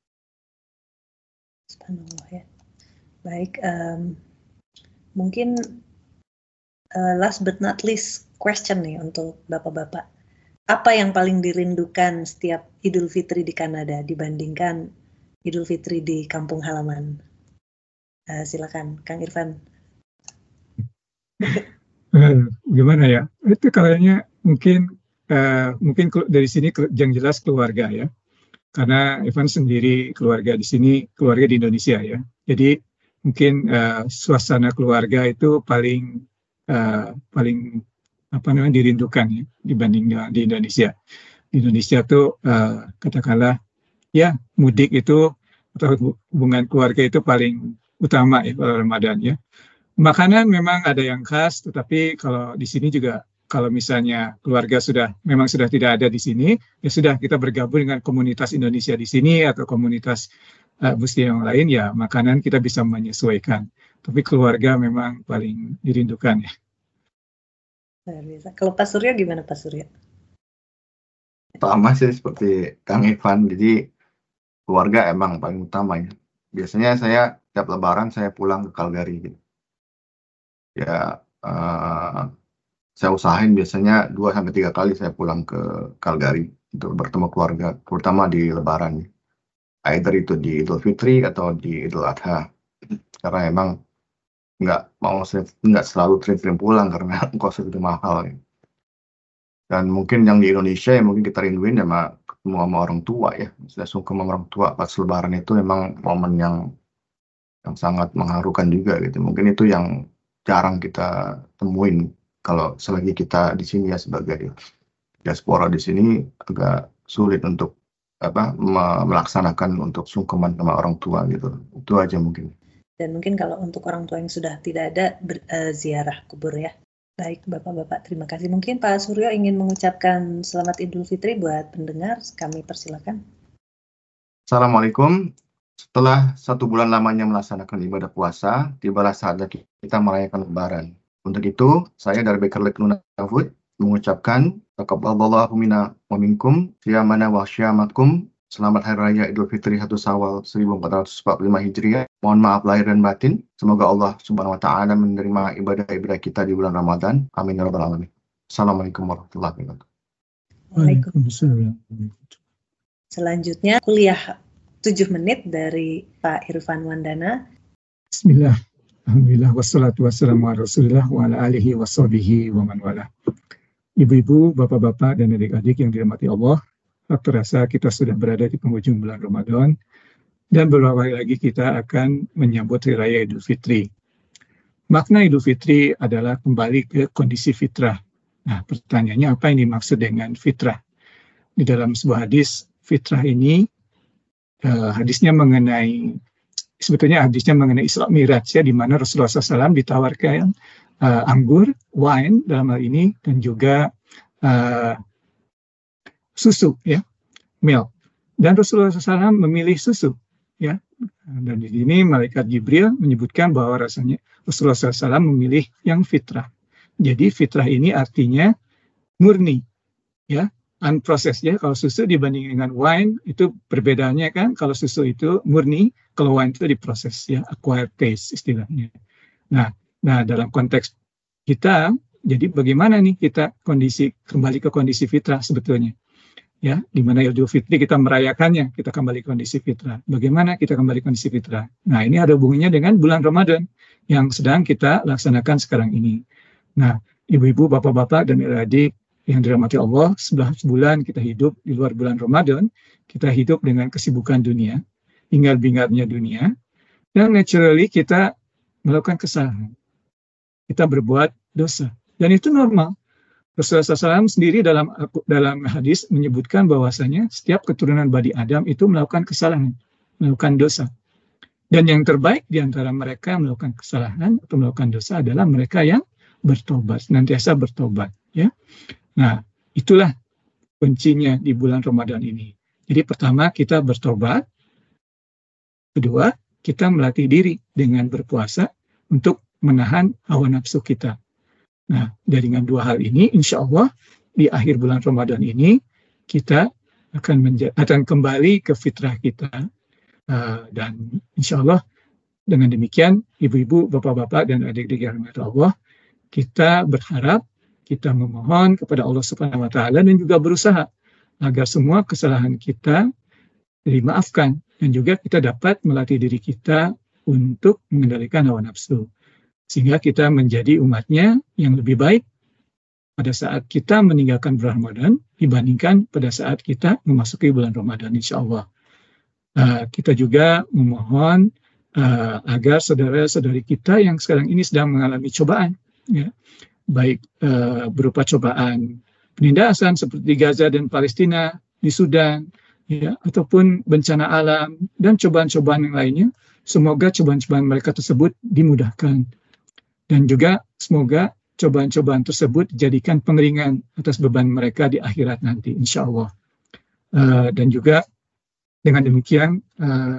Subhanallah ya. Baik, um, mungkin uh, last but not least question nih untuk bapak-bapak. Apa yang paling dirindukan setiap Idul Fitri di Kanada dibandingkan Idul Fitri di kampung halaman? Uh, silakan, Kang Irfan. Uh, gimana ya? Itu kayaknya mungkin uh, mungkin dari sini yang jelas keluarga ya. Karena Irfan sendiri keluarga di sini, keluarga di Indonesia ya. Jadi mungkin uh, suasana keluarga itu paling uh, paling apa namanya dirindukan ya dibanding di Indonesia. Di Indonesia tuh uh, katakanlah ya mudik itu atau hubungan keluarga itu paling utama ya pada Ramadan ya. Makanan memang ada yang khas, tetapi kalau di sini juga kalau misalnya keluarga sudah memang sudah tidak ada di sini, ya sudah kita bergabung dengan komunitas Indonesia di sini atau komunitas Uh, Muslim yang lain ya makanan kita bisa menyesuaikan, tapi keluarga memang paling dirindukan ya. Kalau Pak Suryo gimana Pak Suryo? Sama sih seperti Kang Irfan, jadi keluarga emang paling utama ya. Biasanya saya tiap Lebaran saya pulang ke Calgary gitu. Ya uh, saya usahain biasanya dua sampai tiga kali saya pulang ke Calgary untuk bertemu keluarga, terutama di Lebaran. Either itu di Idul Fitri atau di Idul Adha, karena emang nggak mau nggak selalu trim-trim pulang karena kos itu mahal. Ya. Dan mungkin yang di Indonesia yang mungkin kita rinduin ya sama ketemu sama orang tua ya, sudah sungkem sama orang tua pas Lebaran itu memang momen yang yang sangat mengharukan juga gitu. Mungkin itu yang jarang kita temuin kalau selagi kita di sini ya sebagai diaspora di sini agak sulit untuk apa melaksanakan untuk sungkeman sama orang tua gitu. Itu aja mungkin. Dan mungkin kalau untuk orang tua yang sudah tidak ada ber, uh, ziarah kubur ya. Baik Bapak-bapak, terima kasih. Mungkin Pak Suryo ingin mengucapkan selamat Idul Fitri buat pendengar, kami persilakan. Assalamualaikum. Setelah satu bulan lamanya melaksanakan ibadah puasa, tibalah saatnya kita merayakan Lebaran. Untuk itu, saya dari Baker Lake Nunavut mengucapkan taqabbalallahu minna wa minkum siyamana wa syamakum. Selamat Hari Raya Idul Fitri satu Syawal seribu empat ratus empat puluh lima Hijriah. Mohon maaf lahir dan batin. Semoga Allah Subhanahu wa taala menerima ibadah-ibadah kita di bulan Ramadan. Amin ya rabbal alamin. Assalamualaikum warahmatullahi wabarakatuh. Waalaikumsalam. Selanjutnya kuliah tujuh menit dari Pak Irfan Wandana. Bismillah. Alhamdulillah wassalatu wassalamu ala Rasulillah wa ala alihi washabihi wa man wala. Ibu-ibu, bapak-bapak dan adik-adik yang dirahmati Allah, terasa kita sudah berada di penghujung bulan Ramadan dan beberapa hari lagi kita akan menyambut Hari Raya Idul Fitri. Makna Idul Fitri adalah kembali ke kondisi fitrah. Nah, pertanyaannya apa yang dimaksud dengan fitrah? Di dalam sebuah hadis, fitrah ini uh, hadisnya mengenai sebetulnya hadisnya mengenai Isra Miraj ya, di mana Rasulullah shallallahu alaihi wasallam ditawarkan uh, anggur, wine dalam hal ini, dan juga uh, susu ya, milk. Dan Rasulullah shallallahu alaihi wasallam memilih susu ya. Dan di sini malaikat Jibril menyebutkan bahwa rasanya Rasulullah shallallahu alaihi wasallam memilih yang fitrah. Jadi fitrah ini artinya murni ya, unprocessed ya. Kalau susu dibanding dengan wine itu perbedaannya kan, kalau susu itu murni, kalau wine itu diproses ya, acquired taste istilahnya. Nah, nah dalam konteks kita, jadi bagaimana nih kita kondisi kembali ke kondisi fitrah sebetulnya? Ya, di mana Idul Fitri kita merayakannya, kita kembali ke kondisi fitrah. Bagaimana kita kembali ke kondisi fitrah? Nah, ini ada hubungannya dengan bulan Ramadan yang sedang kita laksanakan sekarang ini. Nah, ibu-ibu, bapak-bapak, dan adik-adik yang dirahmati Allah, sebelas bulan kita hidup di luar bulan Ramadan, kita hidup dengan kesibukan dunia, hingar-bingarnya dunia, dan naturally kita melakukan kesalahan. Kita berbuat dosa. Dan itu normal. Rasulullah shallallahu alaihi wasallam sendiri dalam dalam hadis menyebutkan bahwasanya setiap keturunan Bani Adam itu melakukan kesalahan, melakukan dosa. Dan yang terbaik di antara mereka yang melakukan kesalahan atau melakukan dosa adalah mereka yang bertobat, senantiasa bertobat. Ya, nah itulah kuncinya di bulan Ramadan ini. Jadi pertama kita bertobat, kedua kita melatih diri dengan berpuasa untuk menahan hawa nafsu kita. Nah, dengan dua hal ini, insya Allah di akhir bulan Ramadan ini kita akan menja- akan kembali ke fitrah kita, uh, dan insya Allah dengan demikian, ibu-ibu, bapak-bapak, dan adik-adik yang dirahmati Allah, kita berharap, kita memohon kepada Allah Subhanahu Wa Taala dan juga berusaha agar semua kesalahan kita dimaafkan dan juga kita dapat melatih diri kita untuk mengendalikan hawa nafsu. Sehingga kita menjadi umatnya yang lebih baik pada saat kita meninggalkan bulan Ramadan dibandingkan pada saat kita memasuki bulan Ramadan, insya Allah. Uh, kita juga memohon uh, agar saudara-saudari kita yang sekarang ini sedang mengalami cobaan, ya, baik uh, berupa cobaan penindasan seperti di Gaza dan Palestina, di Sudan, ya, ataupun bencana alam dan cobaan-cobaan yang lainnya, semoga cobaan-cobaan mereka tersebut dimudahkan. Dan juga semoga cobaan-cobaan tersebut dijadikan pengeringan atas beban mereka di akhirat nanti, insya Allah. Uh, dan juga dengan demikian, uh,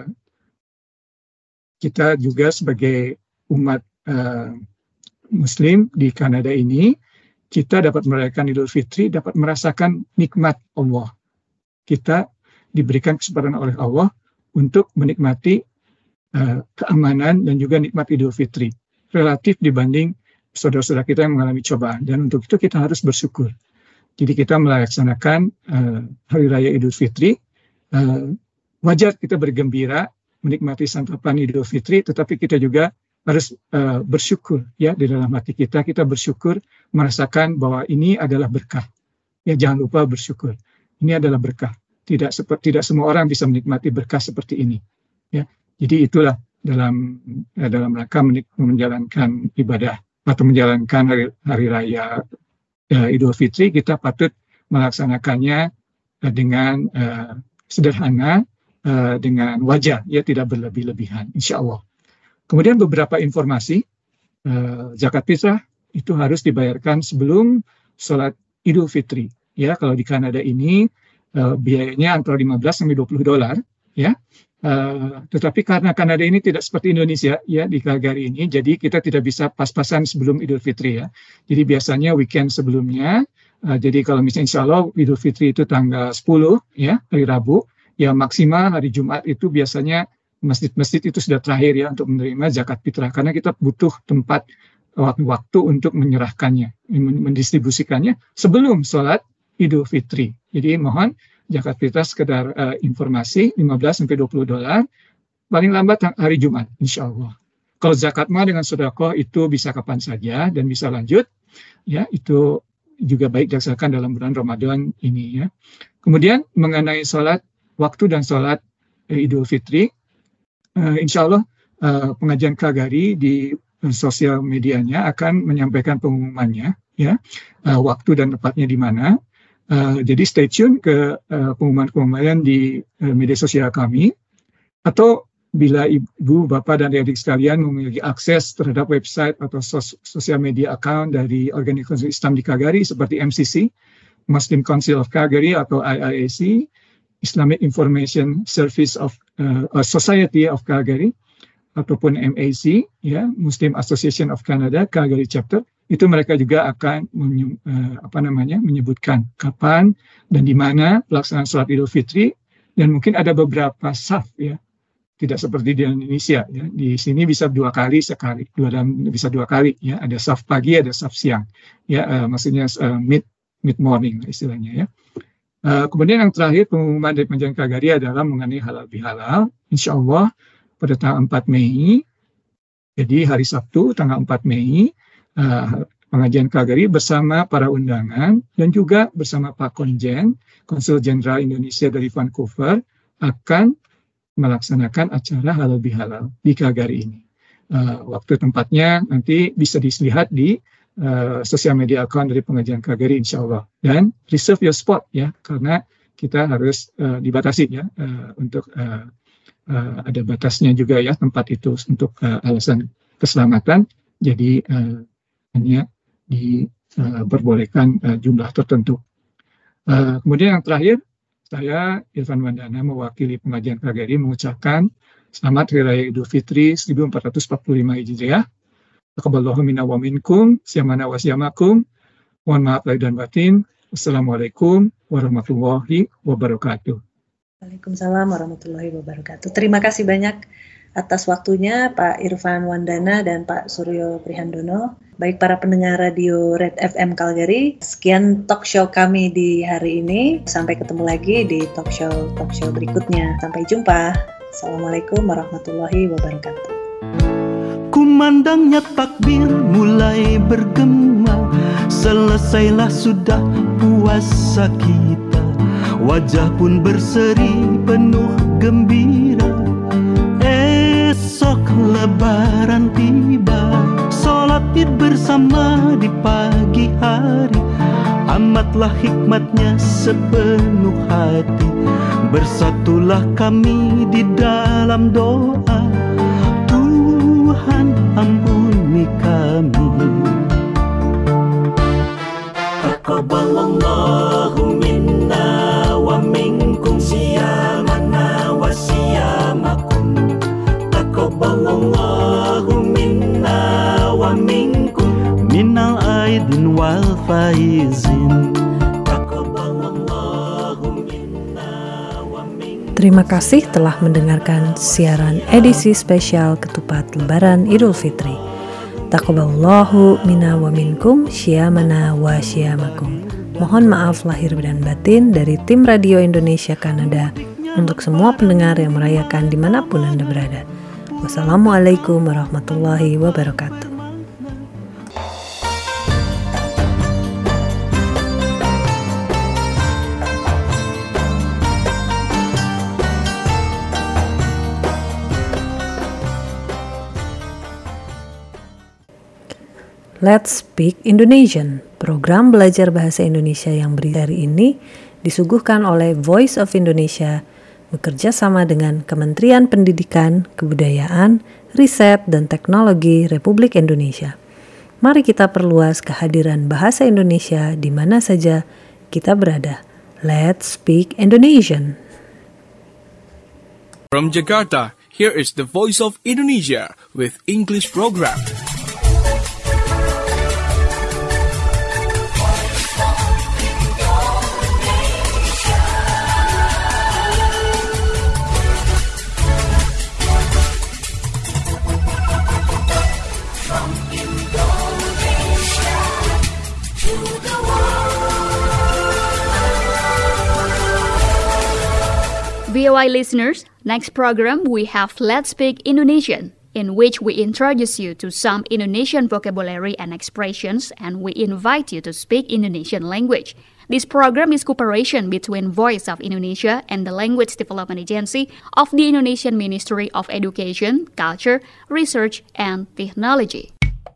kita juga sebagai umat uh, Muslim di Kanada ini, kita dapat merayakan Idul Fitri, dapat merasakan nikmat Allah. Kita diberikan kesempatan oleh Allah untuk menikmati uh, keamanan dan juga nikmat Idul Fitri relatif dibanding saudara-saudara kita yang mengalami cobaan, dan untuk itu kita harus bersyukur. Jadi kita melaksanakan uh, Hari Raya Idul Fitri, uh, wajar kita bergembira menikmati santapan Idul Fitri, tetapi kita juga harus uh, bersyukur ya, di dalam hati kita kita bersyukur merasakan bahwa ini adalah berkah. Ya, jangan lupa bersyukur. Ini adalah berkah. Tidak seperti tidak semua orang bisa menikmati berkah seperti ini. Ya, jadi itulah dalam ya, dalam rangka menjalankan ibadah atau menjalankan hari, hari raya ya, Idul Fitri, kita patut melaksanakannya uh, dengan uh, sederhana, uh, dengan wajar, ya, tidak berlebih-lebihan, insya Allah. Kemudian beberapa informasi, uh, zakat fitrah itu harus dibayarkan sebelum sholat Idul Fitri. Ya, kalau di Kanada ini uh, biayanya antara lima belas sampai dua puluh dolar, ya. Uh, tetapi karena Kanada ini tidak seperti Indonesia ya di Calgary ini, jadi kita tidak bisa pas-pasan sebelum Idul Fitri ya. Jadi biasanya weekend sebelumnya. Uh, jadi kalau misalnya insya Allah Idul Fitri itu tanggal sepuluh ya, hari Rabu, ya maksimal hari Jumat itu biasanya masjid-masjid itu sudah terakhir ya untuk menerima zakat fitrah, karena kita butuh tempat waktu untuk menyerahkannya, mendistribusikannya sebelum sholat Idul Fitri. Jadi mohon zakat fitrah sekedar uh, informasi lima belas sampai dua puluh dolar, paling lambat hari Jumat insya Allah. Kalau zakat mah dengan sedekah itu bisa kapan saja dan bisa lanjut, ya itu juga baik dilaksanakan dalam bulan Ramadan ini ya. Kemudian mengenai sholat waktu dan sholat eh, Idul Fitri, uh, insya Allah uh, pengajian Kagari di uh, sosial medianya akan menyampaikan pengumumannya ya, uh, waktu dan tepatnya di mana. Uh, jadi stay tune ke uh, pengumuman-pengumuman di uh, media sosial kami, atau bila ibu, bapak, dan adik sekalian memiliki akses terhadap website atau sos sosial media account dari organisasi Islam di Kagari seperti M C C, Muslim Council of Kagari, atau I I A C, Islamic Information Service of uh, Society of Kagari, ataupun M A C, ya, Muslim Association of Canada, Kagari Chapter, itu mereka juga akan menye uh, apa namanya, menyebutkan kapan dan di mana pelaksanaan sholat Idul Fitri, dan mungkin ada beberapa saf ya. Tidak seperti di Indonesia ya. Di sini bisa dua kali sekali, dua dan bisa dua kali ya. Ada saf pagi, ada saf siang. Ya, uh, maksudnya uh, mid mid morning istilahnya ya. Uh, kemudian yang terakhir pengumuman dari pengajian Kagari adalah mengenai halal bihalal. Insya Allah pada tanggal empat Mei, jadi hari Sabtu tanggal empat Mei, uh, pengajian Kagari bersama para undangan dan juga bersama Pak Konjen, Konsul Jenderal Indonesia dari Vancouver, akan melaksanakan acara halal bihalal di Kagari ini. Uh, waktu tempatnya nanti bisa dilihat di uh, sosial media account dari pengajian Kagari insya Allah. Dan reserve your spot ya, karena kita harus uh, dibatasi ya, uh, untuk uh, uh, ada batasnya juga ya tempat itu untuk uh, alasan keselamatan. Jadi uh, hanya diperbolehkan uh, uh, jumlah tertentu. Uh, kemudian yang terakhir, saya, Irfan Wandana, mewakili pengajian Kagari mengucapkan selamat Hari Raya Idul Fitri seribu empat ratus empat puluh lima Hijriah. Taqabbalallahu minna wa minkum, siyamana wa siyamakum. Mohon maaf lahir dan batin. Wassalamualaikum warahmatullahi wabarakatuh. Waalaikumsalam warahmatullahi wabarakatuh. Terima kasih banyak atas waktunya Pak Irfan Wandana dan Pak Suryo Prihandono. Baik para pendengar radio Red F M Calgary, sekian talk show kami di hari ini. Sampai ketemu lagi di talk show talk show berikutnya. Sampai jumpa. Assalamualaikum warahmatullahi wabarakatuh. Kumandangnya takbir mulai bergema, selesailah sudah puasa kita. Wajah pun berseri penuh gembira. Esok lebaran tiba, sholat id bersama di pagi hari. Amatlah hikmatnya sepenuh hati. Bersatulah kami di dalam doa. Tuhan ampuni kami. Taqabbalallahu minna wa minkum siyamana wa siyamakum. Taqabbalallahu minna wa minkum minal aidin wal faizin. Terima kasih telah mendengarkan siaran edisi spesial Ketupat Lebaran Idul Fitri. Taqabbalallahu minna wa minkum syiyamana wa syiyamakum. Mohon maaf lahir dan batin dari tim Radio Indonesia Kanada untuk semua pendengar yang merayakan dimanapun Anda berada. Wassalamualaikum warahmatullahi wabarakatuh. Let's Speak Indonesian, program belajar bahasa Indonesia yang berseri ini disuguhkan oleh Voice of Indonesia bekerja sama dengan Kementerian Pendidikan, Kebudayaan, Riset, dan Teknologi Republik Indonesia. Mari kita perluas kehadiran bahasa Indonesia di mana saja kita berada. Let's Speak Indonesian. From Jakarta, here is the Voice of Indonesia with English program. V O I listeners, next program we have Let's Speak Indonesian, in which we introduce you to some Indonesian vocabulary and expressions, and we invite you to speak Indonesian language. This program is cooperation between Voice of Indonesia and the Language Development Agency of the Indonesian Ministry of Education, Culture, Research, and Technology.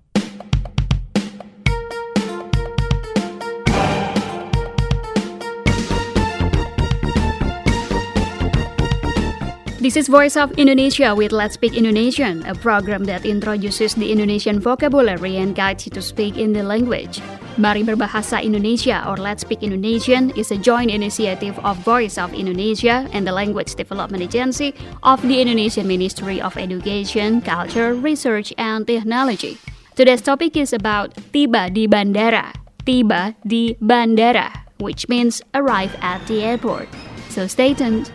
This is Voice of Indonesia with Let's Speak Indonesian, a program that introduces the Indonesian vocabulary and guides you to speak in the language. Mari Berbahasa Indonesia or Let's Speak Indonesian is a joint initiative of Voice of Indonesia and the Language Development Agency of the Indonesian Ministry of Education, Culture, Research, and Technology. Today's topic is about tiba di bandara, tiba di bandara, which means arrive at the airport. So stay tuned.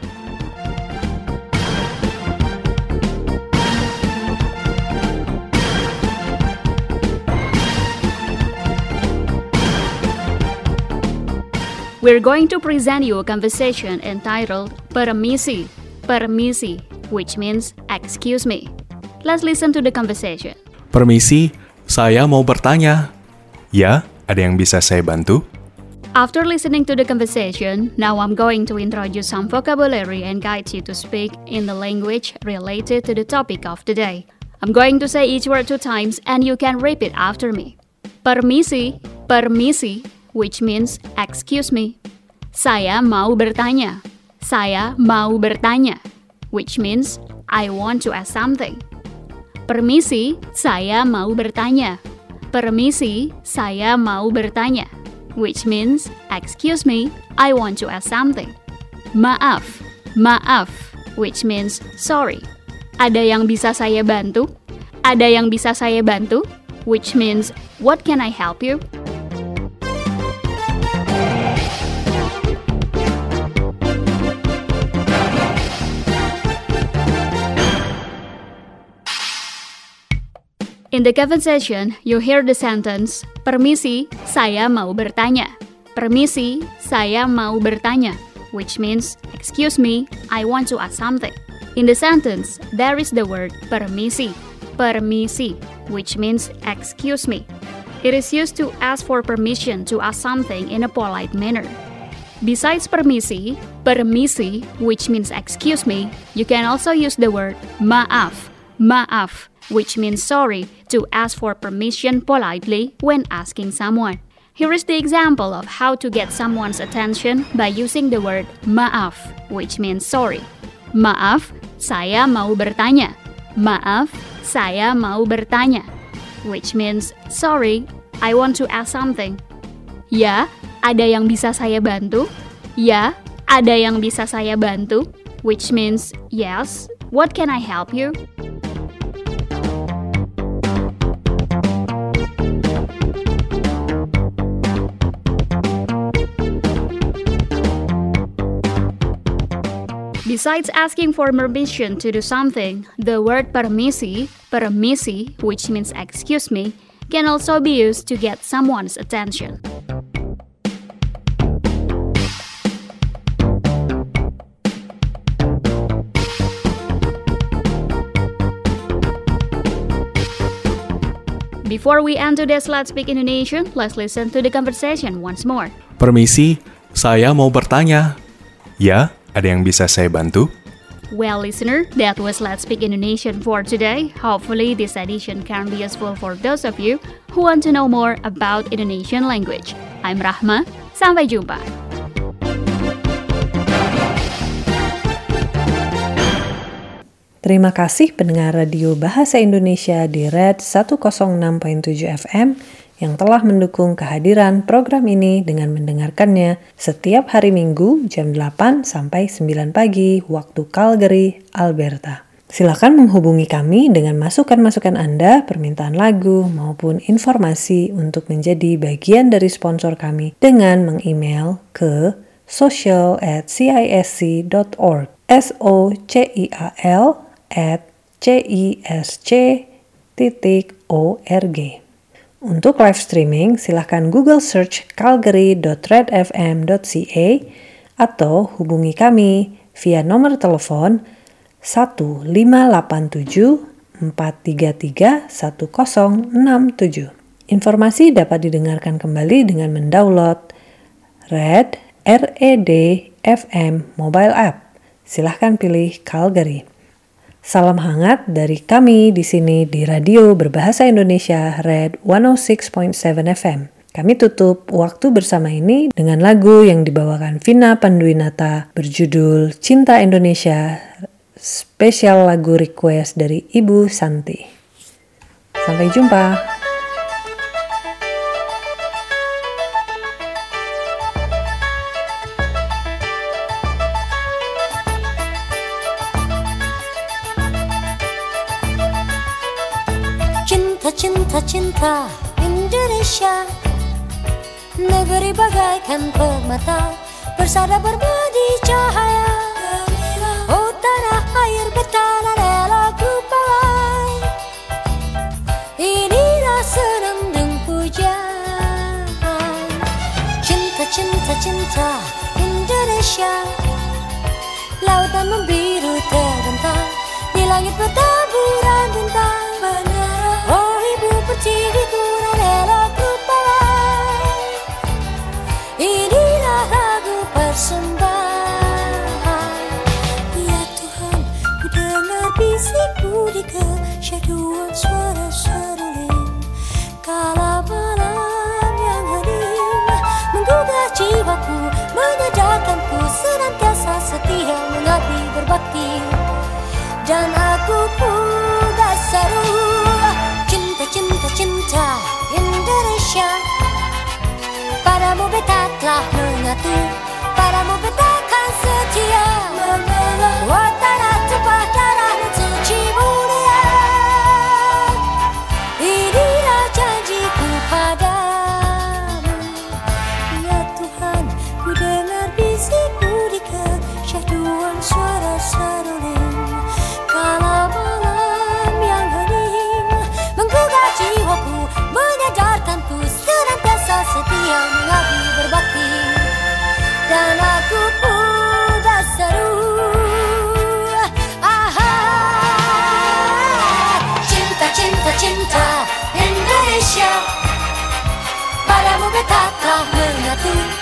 We're going to present you a conversation entitled Permisi, Permisi, which means excuse me. Let's listen to the conversation. Permisi, saya mau bertanya. Ya, ada yang bisa saya bantu? After listening to the conversation, now I'm going to introduce some vocabulary and guide you to speak in the language related to the topic of today. I'm going to say each word two times and you can repeat after me. Permisi, permisi, which means excuse me. Saya mau bertanya. Saya mau bertanya, which means I want to ask something. Permisi, saya mau bertanya. Permisi, saya mau bertanya, which means excuse me, I want to ask something. Maaf, maaf, which means sorry. Ada yang bisa saya bantu? Ada yang bisa saya bantu? Which means what can I help you? In the conversation, you hear the sentence, permisi, saya mau bertanya. Permisi, saya mau bertanya, which means, excuse me, I want to ask something. In the sentence, there is the word permisi, permisi, which means excuse me. It is used to ask for permission to ask something in a polite manner. Besides permisi, permisi, which means excuse me, you can also use the word maaf, maaf, which means sorry, to ask for permission politely when asking someone. Here is the example of how to get someone's attention by using the word maaf, which means sorry. Maaf, saya mau bertanya. Maaf, saya mau bertanya, which means sorry, I want to ask something. Ya, ada yang bisa saya bantu? Ya, ada yang bisa saya bantu? Which means yes, what can I help you? Besides asking for permission to do something, the word permisi, permisi, which means excuse me, can also be used to get someone's attention. Before we end today's Let's Speak Indonesian, let's listen to the conversation once more. Permisi, saya mau bertanya. Ya, ada yang bisa saya bantu? Well, listener, that was Let's Speak Indonesian for today. Hopefully, this edition can be useful for those of you who want to know more about Indonesian language. I'm Rahma. Sampai jumpa. Terima kasih pendengar Radio Bahasa Indonesia di Red seratus enam koma tujuh F M yang telah mendukung kehadiran program ini dengan mendengarkannya setiap hari Minggu jam delapan sampai sembilan pagi waktu Calgary, Alberta. Silakan menghubungi kami dengan masukan-masukan Anda, permintaan lagu, maupun informasi untuk menjadi bagian dari sponsor kami dengan meng-email ke social at cisc dot org, S O C I A L at C I S C titik O R G. Untuk live streaming, silahkan Google search calgary dot red f m dot c a atau hubungi kami via nomor telepon satu lima delapan tujuh empat tiga tiga satu nol enam tujuh. Informasi dapat didengarkan kembali dengan mendownload Red R E D F M mobile app. Silahkan pilih Calgary. Salam hangat dari kami di sini di Radio Berbahasa Indonesia Red seratus enam koma tujuh F M. Kami tutup waktu bersama ini dengan lagu yang dibawakan Vina Panduwinata berjudul Cinta Indonesia, spesial lagu request dari Ibu Santi. Sampai jumpa. Cinta, cinta Indonesia, negeri bagaikan permata, bersada berbudi cahaya. Oh tanah air bertanah rela ku pawai, inilah senam dan puja. Cinta, cinta, cinta Indonesia, lautan membiru terbentang, di langit bertaburan bintang. Oh ibu pertiwiku rela ku pawai, inilah lagu persembahan. Ya Tuhan, ku dengar bisikmu di kesyahduan suara seruling, kala malam yang hening menggugah jiwaku, menyadarkanku senantiasa setia mengabdi berbakti. Dan aku pun seru. Cinta, cinta Indonesia, padamu beta telah mengatu, padamu beta kan setia. Wah tanah tumpah darah dan suci mulia, inilah janjiku padamu. Ya Tuhan, ku dengar bisikmu di kesyahduan suara seruling, kala malam yang hening menggugah jiwaku, menyadarkanku senantiasa setia mengabdi berbakti. Dan aku pun berseru, aha, cinta, cinta, cinta Indonesia, padamu beta telah mengatu,